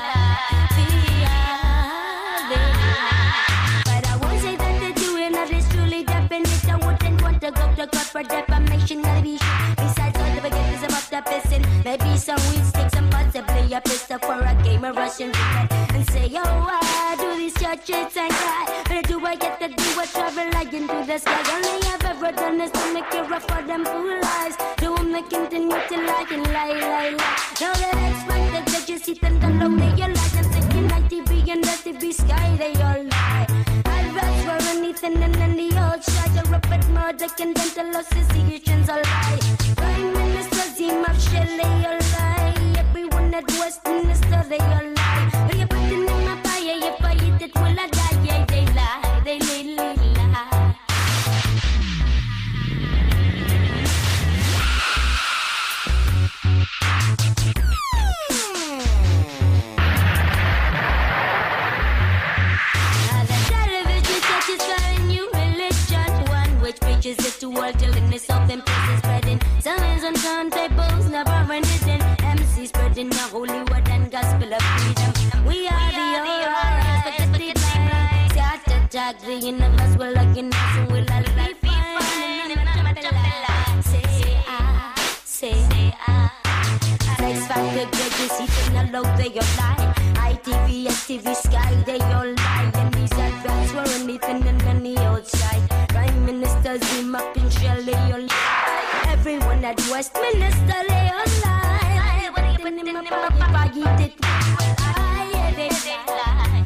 [SPEAKER 11] but I won't say that they're doing all this truly definite. I wouldn't want to go to court for defamation. Gotta be sure. Besides, all the forget is about the pissing. Maybe some weed sticks and possibly a pistol for a game of Russian roulette. And say, yo, I do these churches and God. Where do I get to do a travel like into the sky? Only I've ever done is to make it rough for them fool lies. Do them they continue to lie and lie. Now that expect that you see them down low, they all lie. I'm thinking like TV and the TV sky, they all lie. I'd rather for anything and then the old shot. A rapid murder can dental associations all lie. Prime Minister Zima Shelley all lie. Everyone at Westminster they all lie. But you put it in my fire, if I eat it will I die? Yeah, they lie, they lie. Preaches it to all till in this open places spreading sermons on turntables, never anything. MC spreading the holy word and gospel of freedom. We are the ones, but the deep line. Start to talk, the universe will look in us and we'll all be fine. Say I. Sex Factor, judges, eating a low, they all lie. ITV, STV, Sky, they all lie. And these adverts were anything and any outside. Prime Minister Zim up in Shelley, all lie. Everyone at Westminster, they all lie. Everything in my pocket, if I eat it, I they lie.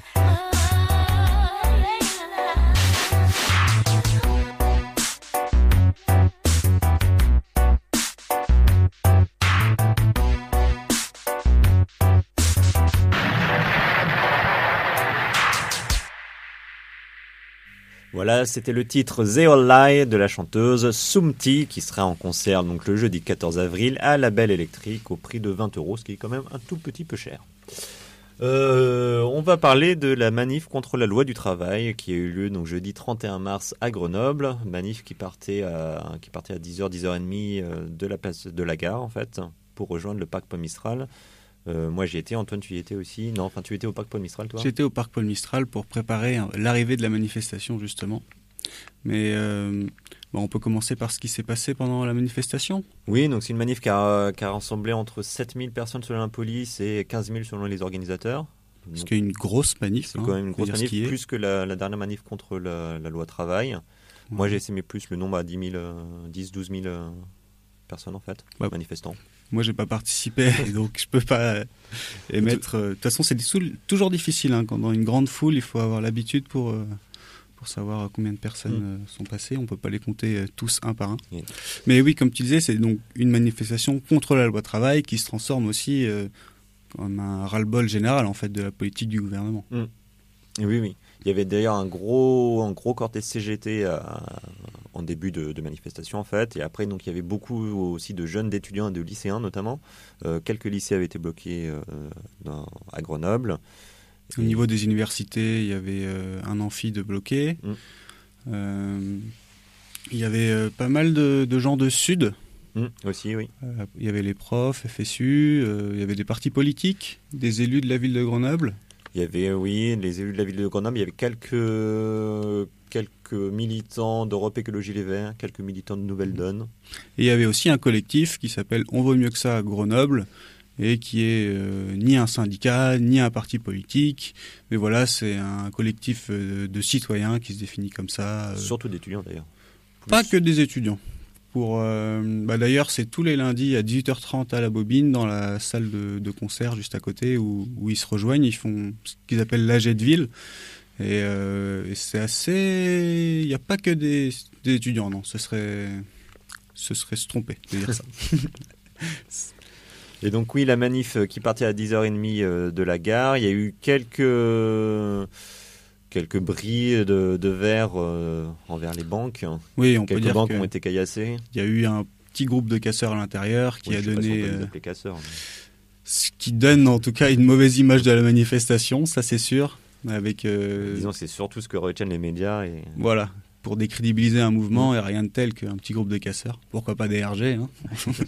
[SPEAKER 2] Voilà, c'était le titre They All Lie de la chanteuse Sumti qui sera en concert donc le jeudi 14 avril à la Belle Électrique au prix de 20 €, ce qui est quand même un tout petit peu cher. On va parler de la manif contre la loi du travail qui a eu lieu donc jeudi 31 mars à Grenoble. Manif qui partait à 10h, 10h30 de la place de la gare en fait pour rejoindre le parc Paul Mistral. Moi j'y étais, Antoine tu y étais aussi? Non, enfin tu étais au parc Paul Mistral toi?
[SPEAKER 3] J'étais au parc Paul Mistral pour préparer l'arrivée de la manifestation justement. Mais on peut commencer par ce qui s'est passé pendant la manifestation.
[SPEAKER 2] Oui, donc c'est une manif qui a rassemblé entre 7000 personnes selon la police et 15 000 selon les organisateurs.
[SPEAKER 3] Ce qui est une grosse manif.
[SPEAKER 2] C'est quand même une grosse manif, plus que la dernière manif contre la loi travail. Ouais. Moi j'ai estimé plus le nombre à 10 12 000 personnes en fait, manifestants.
[SPEAKER 3] Moi, j'ai pas participé, donc je peux pas émettre. De toute façon, c'est toujours difficile. Hein. Quand dans une grande foule, il faut avoir l'habitude pour savoir combien de personnes sont passées. On peut pas les compter tous un par un. Mais oui, comme tu disais, c'est donc une manifestation contre la loi travail qui se transforme aussi comme un ras-le-bol général en fait de la politique du gouvernement.
[SPEAKER 2] Oui. Il y avait d'ailleurs un gros cortège CGT en début de manifestation en fait, et après donc il y avait beaucoup aussi de jeunes, d'étudiants et de lycéens notamment. Quelques lycées avaient été bloqués à Grenoble.
[SPEAKER 3] Au niveau des universités, il y avait un amphi de bloqué. Il y avait pas mal de gens de Sud.
[SPEAKER 2] Aussi, oui.
[SPEAKER 3] Il y avait les profs, FSU, il y avait des partis politiques, des élus de la ville de Grenoble.
[SPEAKER 2] Il y avait, oui, les élus de la ville de Grenoble, il y avait quelques militants d'Europe Écologie Les Verts, quelques militants de Nouvelle Donne.
[SPEAKER 3] Et il y avait aussi un collectif qui s'appelle On vaut mieux que ça à Grenoble, et qui est ni un syndicat, ni un parti politique, mais voilà, c'est un collectif de citoyens qui se définit comme ça.
[SPEAKER 2] Surtout d'étudiants d'ailleurs.
[SPEAKER 3] Pas que des étudiants. D'ailleurs, c'est tous les lundis à 18h30 à la Bobine, dans la salle de concert juste à côté, où ils se rejoignent. Ils font ce qu'ils appellent l'AG de ville. Et c'est assez... Il n'y a pas que des étudiants, non. Ce serait se tromper de dire ça.
[SPEAKER 2] Et donc oui, la manif qui partait à 10h30 de la gare, il y a eu quelques bris de verre envers les banques.
[SPEAKER 3] Oui, on peut dire
[SPEAKER 2] quelques banques ont été caillassées.
[SPEAKER 3] Il y a eu un petit groupe de casseurs à l'intérieur qui a donné...
[SPEAKER 2] Je sais pas si on peut les appeler casseurs.
[SPEAKER 3] Ce qui donne en tout cas une mauvaise image de la manifestation, ça c'est sûr. Avec,
[SPEAKER 2] disons que c'est surtout ce que retiennent les médias. Et...
[SPEAKER 3] Voilà. pour décrédibiliser un mouvement et rien de tel qu'un petit groupe de casseurs. Pourquoi pas des RG, hein.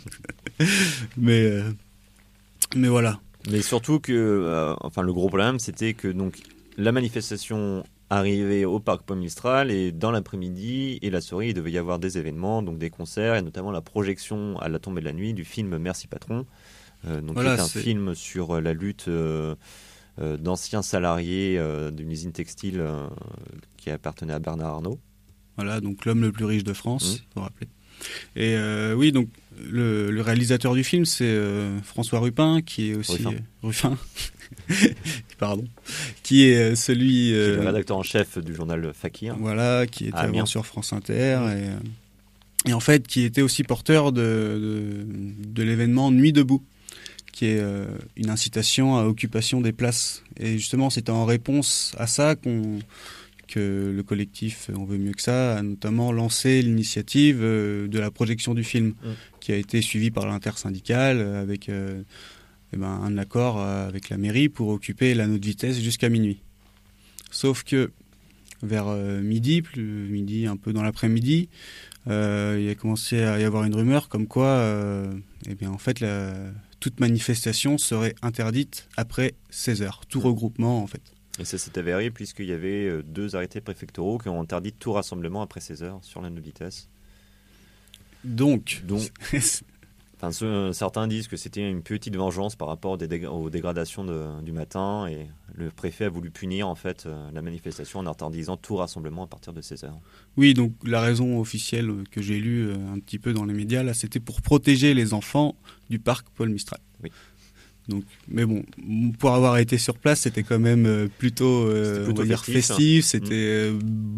[SPEAKER 3] mais voilà.
[SPEAKER 2] Mais surtout que, le gros problème, c'était que donc la manifestation arrivait au parc Paul Mistral et dans l'après-midi et la soirée, il devait y avoir des événements, donc des concerts et notamment la projection à la tombée de la nuit du film Merci Patron, qui est un film sur la lutte d'anciens salariés d'une usine textile qui appartenait à Bernard Arnault.
[SPEAKER 3] Voilà, donc l'homme le plus riche de France, faut rappeler. Et oui, donc le réalisateur du film, c'est François Ruffin, qui est aussi Ruffin. Pardon, qui est celui
[SPEAKER 2] qui est le rédacteur en chef du journal Fakir.
[SPEAKER 3] Voilà, qui était avant sur France Inter et en fait qui était aussi porteur de l'événement Nuit debout, qui est une incitation à occupation des places. Et justement, c'était en réponse à ça que le collectif On veut mieux que ça a notamment lancé l'initiative de la projection du film, qui a été suivie par l'intersyndicale avec un accord avec la mairie pour occuper l'anneau de vitesse jusqu'à minuit. Sauf que vers midi, un peu dans l'après-midi, il a commencé à y avoir une rumeur comme quoi en fait, toute manifestation serait interdite après 16h, tout regroupement en fait.
[SPEAKER 2] Et ça s'est avéré puisqu'il y avait 2 arrêtés préfectoraux qui ont interdit tout rassemblement après 16h sur l'anneau de vitesse.
[SPEAKER 3] Donc
[SPEAKER 2] certains disent que c'était une petite vengeance par rapport aux dégradations du matin et le préfet a voulu punir en fait la manifestation en interdisant tout rassemblement à partir de 16h.
[SPEAKER 3] Oui, donc la raison officielle que j'ai lue un petit peu dans les médias, là, c'était pour protéger les enfants du parc Paul Mistral.
[SPEAKER 2] Oui.
[SPEAKER 3] Donc, mais bon, pour avoir été sur place, c'était quand même plutôt festif, c'était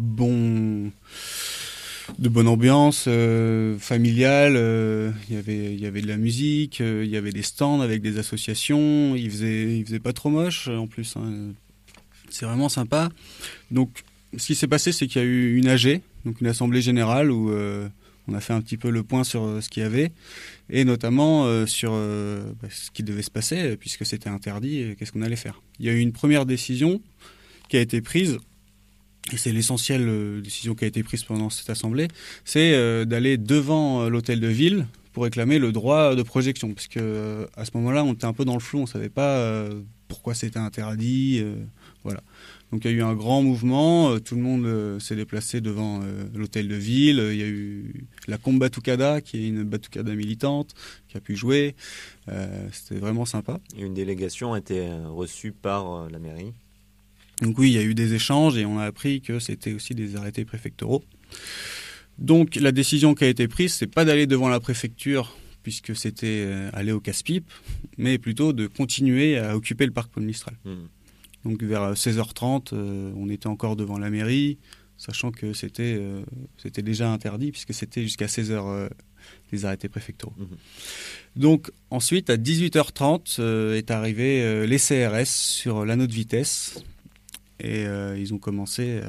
[SPEAKER 3] de bonne ambiance, familiale. Il y avait de la musique, il y avait des stands avec des associations. Il faisait pas trop moche en plus. Hein. C'est vraiment sympa. Donc, ce qui s'est passé, c'est qu'il y a eu une AG, donc une assemblée générale où on a fait un petit peu le point sur ce qu'il y avait et notamment sur ce qui devait se passer puisque c'était interdit et qu'est-ce qu'on allait faire. Il y a eu une première décision qui a été prise. Et c'est l'essentielle décision qui a été prise pendant cette assemblée, c'est d'aller devant l'hôtel de ville pour réclamer le droit de projection. Parce que à ce moment-là, on était un peu dans le flou, on ne savait pas pourquoi c'était interdit. Voilà. Donc il y a eu un grand mouvement, tout le monde s'est déplacé devant l'hôtel de ville. Il y a eu la Combe Batucada, qui est une batucada militante, qui a pu jouer. C'était vraiment sympa.
[SPEAKER 2] Et une délégation a été reçue par la mairie.
[SPEAKER 3] Donc oui, il y a eu des échanges et on a appris que c'était aussi des arrêtés préfectoraux. Donc la décision qui a été prise, c'est pas d'aller devant la préfecture puisque c'était aller au casse-pipe, mais plutôt de continuer à occuper le parc Paul Mistral. Donc vers 16h30, on était encore devant la mairie, sachant que c'était déjà interdit puisque c'était jusqu'à 16h les arrêtés préfectoraux. Donc ensuite, à 18h30, est arrivé les CRS sur l'anneau de vitesse. Et ils ont commencé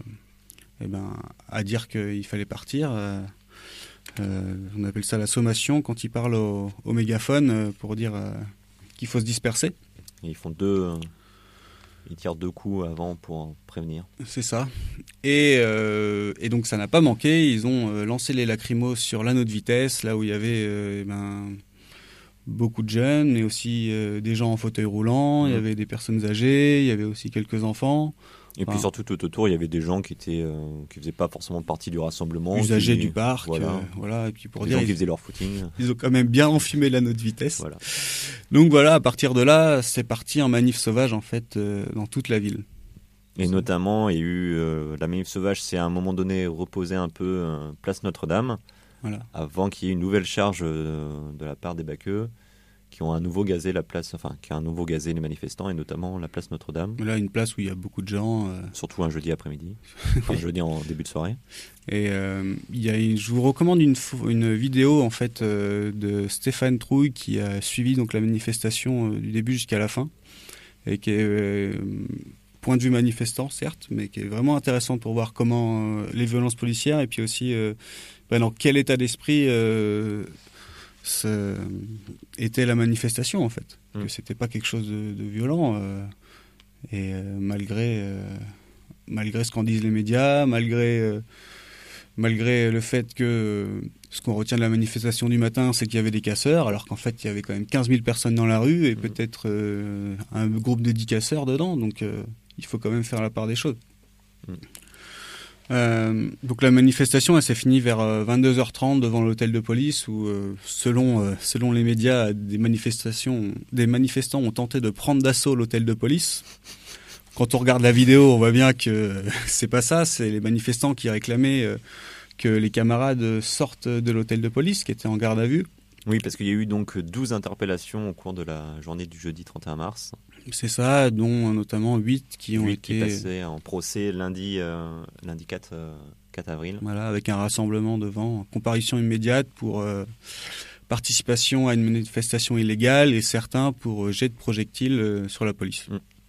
[SPEAKER 3] à dire qu'il fallait partir. On appelle ça la sommation quand ils parlent au mégaphone pour dire qu'il faut se disperser.
[SPEAKER 2] Et ils tirent 2 coups avant pour prévenir.
[SPEAKER 3] C'est ça. Et donc ça n'a pas manqué. Ils ont lancé les lacrymos sur l'anneau de vitesse, là où il y avait beaucoup de jeunes, mais aussi des gens en fauteuil roulant, il y avait des personnes âgées, il y avait aussi quelques enfants.
[SPEAKER 2] Et puis surtout tout autour, il y avait des gens qui faisaient pas forcément partie du rassemblement.
[SPEAKER 3] Usagers du parc, voilà. Et puis pour
[SPEAKER 2] des gens qui faisaient leur footing.
[SPEAKER 3] Ils ont quand même bien enfumé l'anneau de vitesse. Voilà. Donc voilà, à partir de là, c'est parti en manif sauvage en fait dans toute la ville.
[SPEAKER 2] Et notamment, il y a eu la manif sauvage, c'est à un moment donné reposé un peu place Notre-Dame. Voilà. Avant qu'il y ait une nouvelle charge de la part des Baqueux qui ont à nouveau gazé la place, qui a à nouveau gazé les manifestants et notamment la place Notre-Dame.
[SPEAKER 3] Là, une place où il y a beaucoup de gens.
[SPEAKER 2] Surtout un jeudi après-midi, un jeudi en début de soirée.
[SPEAKER 3] Et je vous recommande une vidéo en fait de Stéphane Trouille qui a suivi donc la manifestation du début jusqu'à la fin et qui est point de vue manifestant certes, mais qui est vraiment intéressante pour voir comment les violences policières et puis aussi dans quel état d'esprit était la manifestation en fait. Que c'était pas quelque chose de violent malgré ce qu'en disent les médias, malgré malgré le fait que ce qu'on retient de la manifestation du matin, c'est qu'il y avait des casseurs, alors qu'en fait, il y avait quand même 15 000 personnes dans la rue et peut-être un groupe de 10 casseurs dedans. Donc, il faut quand même faire la part des choses. Donc, la manifestation, elle s'est finie vers 22h30 devant l'hôtel de police où, selon les médias, des manifestants ont tenté de prendre d'assaut l'hôtel de police. Quand on regarde la vidéo, on voit bien que c'est pas ça. C'est les manifestants qui réclamaient que les camarades sortent de l'hôtel de police, qui était en garde à vue.
[SPEAKER 2] Oui, parce qu'il y a eu donc 12 interpellations au cours de la journée du jeudi 31 mars.
[SPEAKER 3] C'est ça, dont notamment 8 qui ont été
[SPEAKER 2] passés en procès lundi 4 avril.
[SPEAKER 3] Voilà, avec un rassemblement devant, comparution immédiate pour participation à une manifestation illégale et certains pour jet de projectiles sur la police.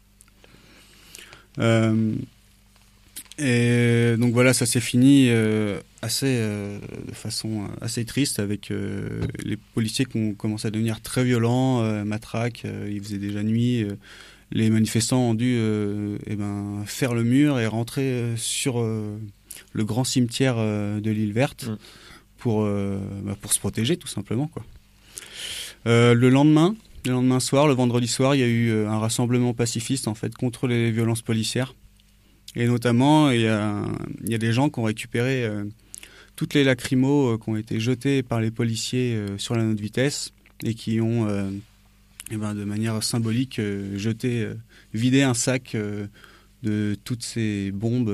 [SPEAKER 3] Et donc voilà, ça s'est fini de façon assez triste avec les policiers qui ont commencé à devenir très violents, matraques, il faisait déjà nuit. Les manifestants ont dû faire le mur et rentrer sur le grand cimetière de l'île Verte pour se protéger tout simplement, quoi. Le lendemain soir, le vendredi soir, il y a eu un rassemblement pacifiste en fait contre les violences policières. Et notamment, il y a des gens qui ont récupéré toutes les lacrymos qui ont été jetés par les policiers sur la note vitesse et qui ont, de manière symbolique, vidé un sac de toutes ces bombes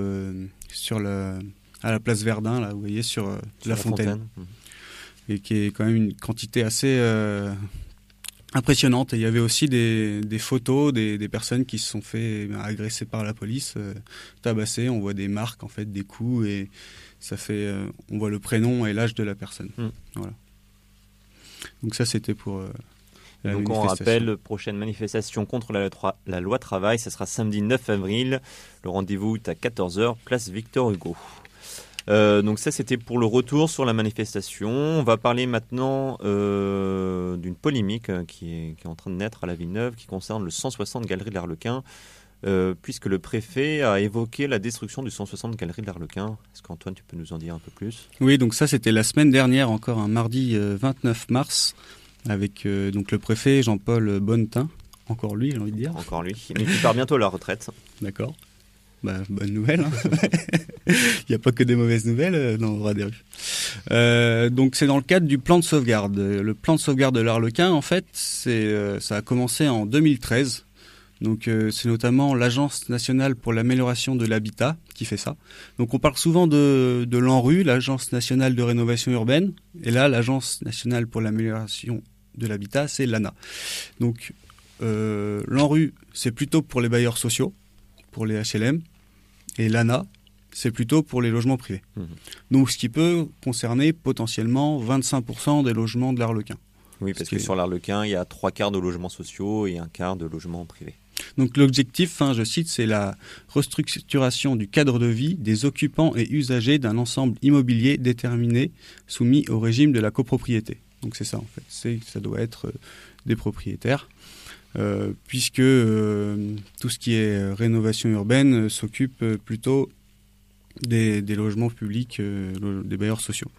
[SPEAKER 3] à la place Verdun, là, vous voyez, sur la fontaine. Et qui est quand même une quantité assez impressionnante. Et il y avait aussi des photos des personnes qui se sont fait agresser par la police, tabassées. On voit des marques, en fait, des coups, et ça fait, on voit le prénom et l'âge de la personne. Voilà. Donc ça, c'était pour la
[SPEAKER 2] donc on rappelle, prochaine manifestation contre la loi travail, ça sera samedi 9 avril. Le rendez-vous est à 14h, place Victor Hugo. Donc ça, c'était pour le retour sur la manifestation. On va parler maintenant d'une polémique qui est en train de naître à la Villeneuve, qui concerne le 160 Galerie de l'Arlequin, puisque le préfet a évoqué la destruction du 160 Galerie de l'Arlequin. Est-ce qu'Antoine, tu peux nous en dire un peu plus ?
[SPEAKER 3] Oui, donc ça, c'était la semaine dernière, encore un mardi 29 mars, avec donc le préfet Jean-Paul Bonnetin. Encore lui, j'ai envie de dire.
[SPEAKER 2] Encore lui, mais qui part bientôt à la retraite.
[SPEAKER 3] D'accord. Bonne nouvelle. Il n'y a pas que des mauvaises nouvelles dans le Rat des rues. Donc c'est dans le cadre du plan de sauvegarde. Le plan de sauvegarde de l'Arlequin, en fait, ça a commencé en 2013. Donc c'est notamment l'Agence nationale pour l'amélioration de l'habitat qui fait ça. Donc on parle souvent de l'ANRU, l'Agence nationale de rénovation urbaine, et là l'Agence nationale pour l'amélioration de l'habitat, c'est l'ANA. Donc l'ANRU, c'est plutôt pour les bailleurs sociaux, pour les HLM, et l'ANA, c'est plutôt pour les logements privés. Donc ce qui peut concerner potentiellement 25% des logements de l'Arlequin.
[SPEAKER 2] Oui, parce que sur l'Arlequin, il y a 3/4 de logements sociaux et 1/4 de logements privés.
[SPEAKER 3] Donc l'objectif, je cite, c'est la restructuration du cadre de vie des occupants et usagers d'un ensemble immobilier déterminé soumis au régime de la copropriété. Donc c'est ça en fait, ça doit être des propriétaires. Puisque tout ce qui est rénovation urbaine s'occupe plutôt des logements publics, des bailleurs sociaux.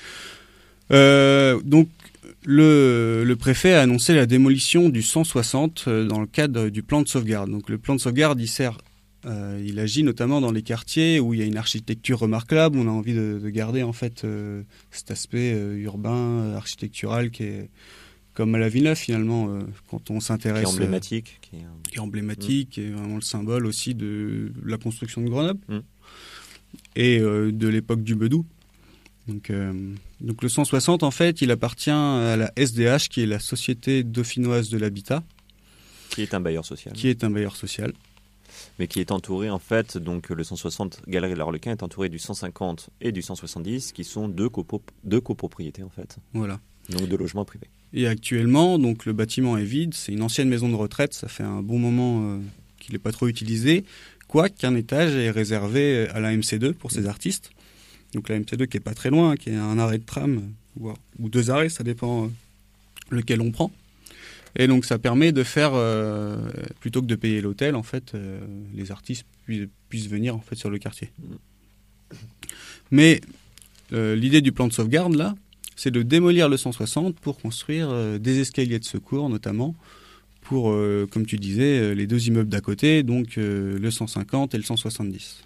[SPEAKER 3] Donc le préfet a annoncé la démolition du 160 dans le cadre du plan de sauvegarde. Donc le plan de sauvegarde, il agit notamment dans les quartiers où il y a une architecture remarquable, où on a envie de garder en fait cet aspect urbain, architectural qui est comme à la Villeneuve finalement, quand on s'intéresse...
[SPEAKER 2] Qui est emblématique.
[SPEAKER 3] Qui est emblématique, et vraiment le symbole aussi de la construction de Grenoble, et de l'époque du Bedout. Donc le 160, en fait, il appartient à la SDH, qui est la Société dauphinoise de l'habitat.
[SPEAKER 2] Qui est un bailleur social.
[SPEAKER 3] Mais
[SPEAKER 2] qui est entouré, en fait, donc le 160 Galerie de l'Arlequin est entouré du 150 et du 170, qui sont deux copropriétés, en fait.
[SPEAKER 3] Voilà.
[SPEAKER 2] Donc de logements privés.
[SPEAKER 3] Et actuellement, donc le bâtiment est vide, c'est une ancienne maison de retraite, ça fait un bon moment qu'il n'est pas trop utilisé, quoiqu'un étage est réservé à la MC2 pour ses artistes. Donc la MC2 qui est pas très loin, qui est un arrêt de tram, ou 2 arrêts, ça dépend lequel on prend. Et donc ça permet de faire, plutôt que de payer l'hôtel, en fait, les artistes puissent venir en fait sur le quartier. Mais L'idée du plan de sauvegarde, là, c'est de démolir le 160 pour construire des escaliers de secours, notamment, pour, comme tu disais, les 2 immeubles d'à côté, donc le 150 et le 170.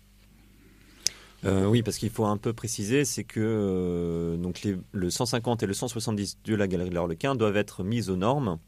[SPEAKER 2] Oui, parce qu'il faut un peu préciser, c'est que donc le 150 et le 170 de la galerie de l'Arlequin doivent être mis aux normes,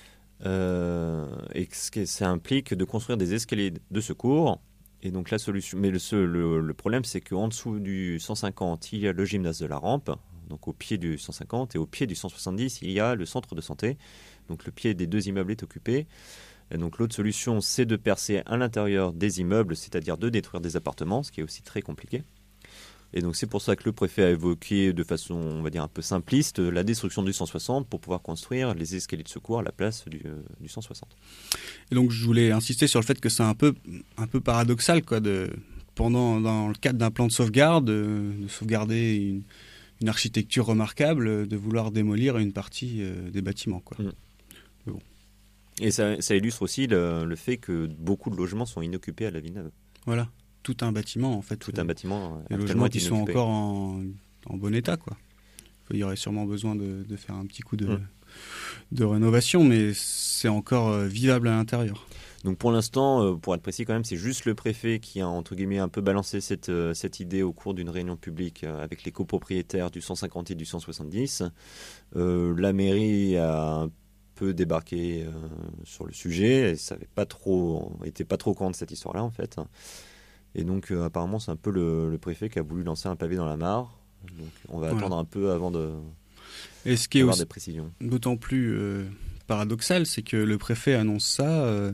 [SPEAKER 2] et ça implique de construire des escaliers de secours. Et donc la solution, mais le problème, c'est qu'en dessous du 150, il y a le gymnase de la Rampe, donc au pied du 150, et au pied du 170, il y a le centre de santé. Donc le pied des 2 immeubles est occupé. Et donc l'autre solution, c'est de percer à l'intérieur des immeubles, c'est-à-dire de détruire des appartements, ce qui est aussi très compliqué. Et donc c'est pour ça que le préfet a évoqué de façon, on va dire, un peu simpliste, la destruction du 160 pour pouvoir construire les escaliers de secours à la place du 160.
[SPEAKER 3] Et donc je voulais insister sur le fait que c'est un peu paradoxal, quoi, dans le cadre d'un plan de sauvegarde, de sauvegarder une architecture remarquable, de vouloir démolir une partie des bâtiments, quoi. Bon.
[SPEAKER 2] Et ça illustre aussi le fait que beaucoup de logements sont inoccupés à la Villeneuve.
[SPEAKER 3] Voilà, tout un bâtiment en fait.
[SPEAKER 2] Tout un bâtiment.
[SPEAKER 3] Les logements qui sont encore en bon état, quoi. Il y aurait sûrement besoin de faire un petit coup de rénovation, mais c'est encore vivable à l'intérieur.
[SPEAKER 2] Donc pour l'instant, pour être précis quand même, c'est juste le préfet qui a entre guillemets un peu balancé cette idée au cours d'une réunion publique avec les copropriétaires du 150 et du 170. La mairie a un peu débarqué sur le sujet, et était pas trop au courant de cette histoire-là en fait. Et donc apparemment c'est un peu le préfet qui a voulu lancer un pavé dans la mare. Donc on va attendre un peu avant d'avoir des précisions.
[SPEAKER 3] D'autant plus paradoxal, c'est que le préfet annonce ça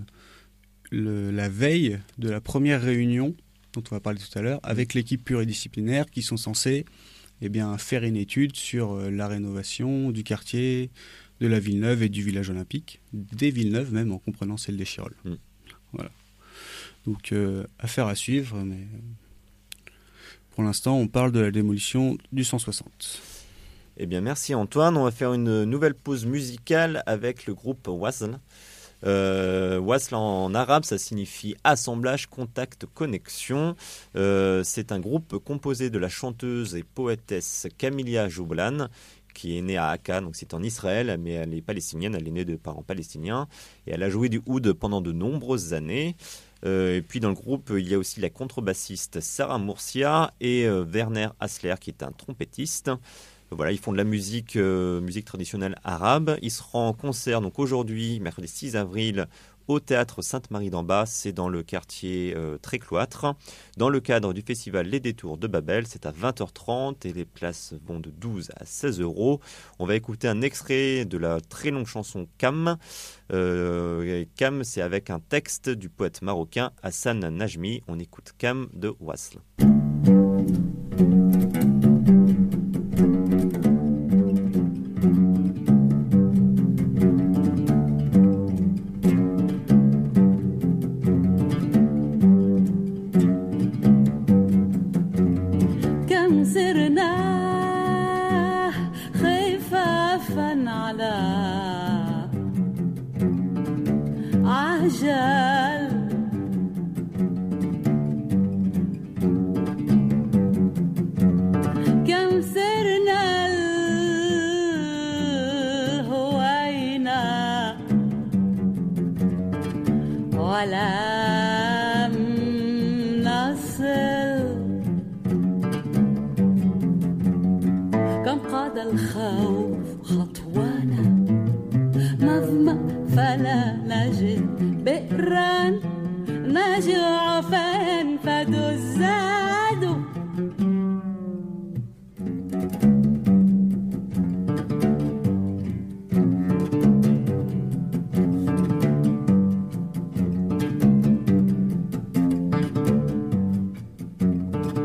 [SPEAKER 3] la veille de la première réunion dont on va parler tout à l'heure avec l'équipe pluridisciplinaire qui sont censés faire une étude sur la rénovation du quartier, de la Villeneuve et du village olympique, des Villeneuves même en comprenant celle des Chirolles. Voilà. Donc affaire à suivre, mais pour l'instant on parle de la démolition du 160.
[SPEAKER 2] Eh bien merci Antoine, on va faire une nouvelle pause musicale avec le groupe Wasl. Wasl en arabe, ça signifie assemblage, contact, connexion. C'est un groupe composé de la chanteuse et poétesse Kamilia Joublan, qui est née à Akka, donc c'est en Israël, mais elle est palestinienne, elle est née de parents palestiniens, et elle a joué du oud pendant de nombreuses années. Et puis dans le groupe, il y a aussi la contrebassiste Sarah Moursia et Werner Hasler, qui est un trompettiste. Voilà, ils font de la musique traditionnelle arabe. Ils seront en concert donc aujourd'hui, mercredi 6 avril, au théâtre Sainte-Marie d'en-Bas, c'est dans le quartier Trécloître, dans le cadre du festival Les Détours de Babel. C'est à 20h30 et les places vont de 12 à 16 €. On va écouter un extrait de la très longue chanson Kam. Kam, c'est avec un texte du poète marocain Hassan Najmi. On écoute Kam de Wasl.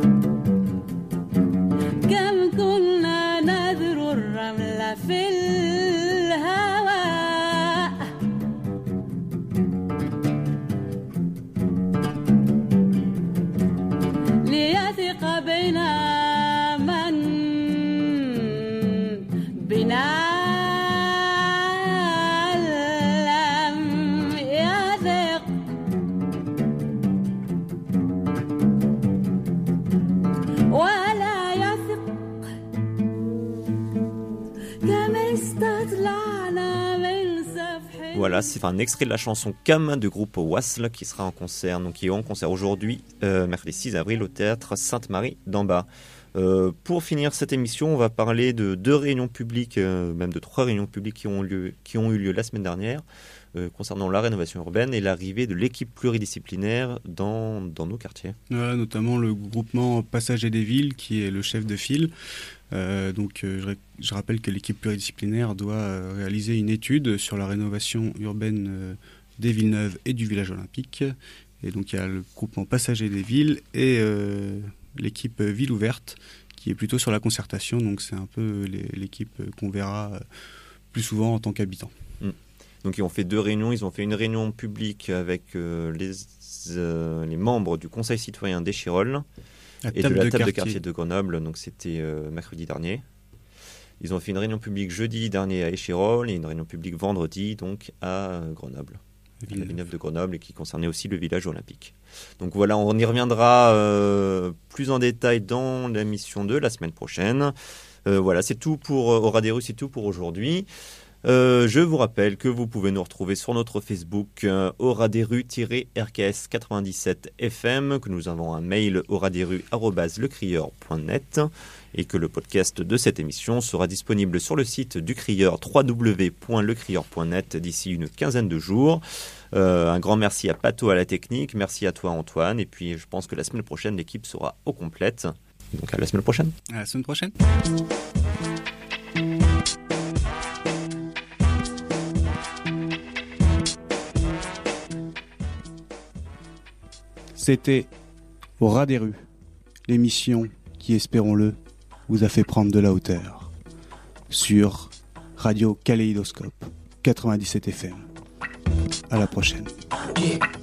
[SPEAKER 12] في
[SPEAKER 2] Voilà, c'est un extrait de la chanson Cam du groupe Wasl qui sera en concert, donc qui est en concert aujourd'hui, mercredi 6 avril au théâtre Sainte-Marie d'en Bas. Pour finir cette émission, on va parler de 2 réunions publiques, même de 3 réunions publiques qui ont eu lieu la semaine dernière, concernant la rénovation urbaine et l'arrivée de l'équipe pluridisciplinaire dans nos quartiers.
[SPEAKER 3] Notamment le groupement Passager des Villes, qui est le chef de file. Je rappelle que l'équipe pluridisciplinaire doit réaliser une étude sur la rénovation urbaine des Villeneuve et du village olympique. Et donc il y a le groupement Passager des Villes et l'équipe Ville ouverte qui est plutôt sur la concertation. Donc c'est un peu l'équipe qu'on verra plus souvent en tant qu'habitant.
[SPEAKER 2] Donc ils ont fait 2 réunions. Ils ont fait une réunion publique avec les membres du Conseil citoyen d'Échirolles et de la table de quartier de Grenoble. Donc c'était mercredi dernier. Ils ont fait une réunion publique jeudi dernier à Échirolles et une réunion publique vendredi donc à Grenoble, à la Villeneuve de Grenoble, et qui concernait aussi le village olympique. Donc voilà, on y reviendra plus en détail dans l'émission 2 la semaine prochaine. Voilà, c'est tout pour Aura des rues, c'est tout pour aujourd'hui. Je vous rappelle que vous pouvez nous retrouver sur notre Facebook Aura des rues-RKS 97 FM, que nous avons un mail auraderrues@lecrieur.net et que le podcast de cette émission sera disponible sur le site du Crieur www.lecrieur.net d'ici une quinzaine de jours. Un grand merci à Pato à la technique, merci à toi Antoine, et puis je pense que la semaine prochaine l'équipe sera au complète. Donc à la semaine prochaine.
[SPEAKER 3] À la semaine prochaine.
[SPEAKER 1] C'était Au ras des rues, l'émission qui, espérons-le, vous a fait prendre de la hauteur sur Radio Kaléidoscope 97 FM. À la prochaine.
[SPEAKER 8] Yeah.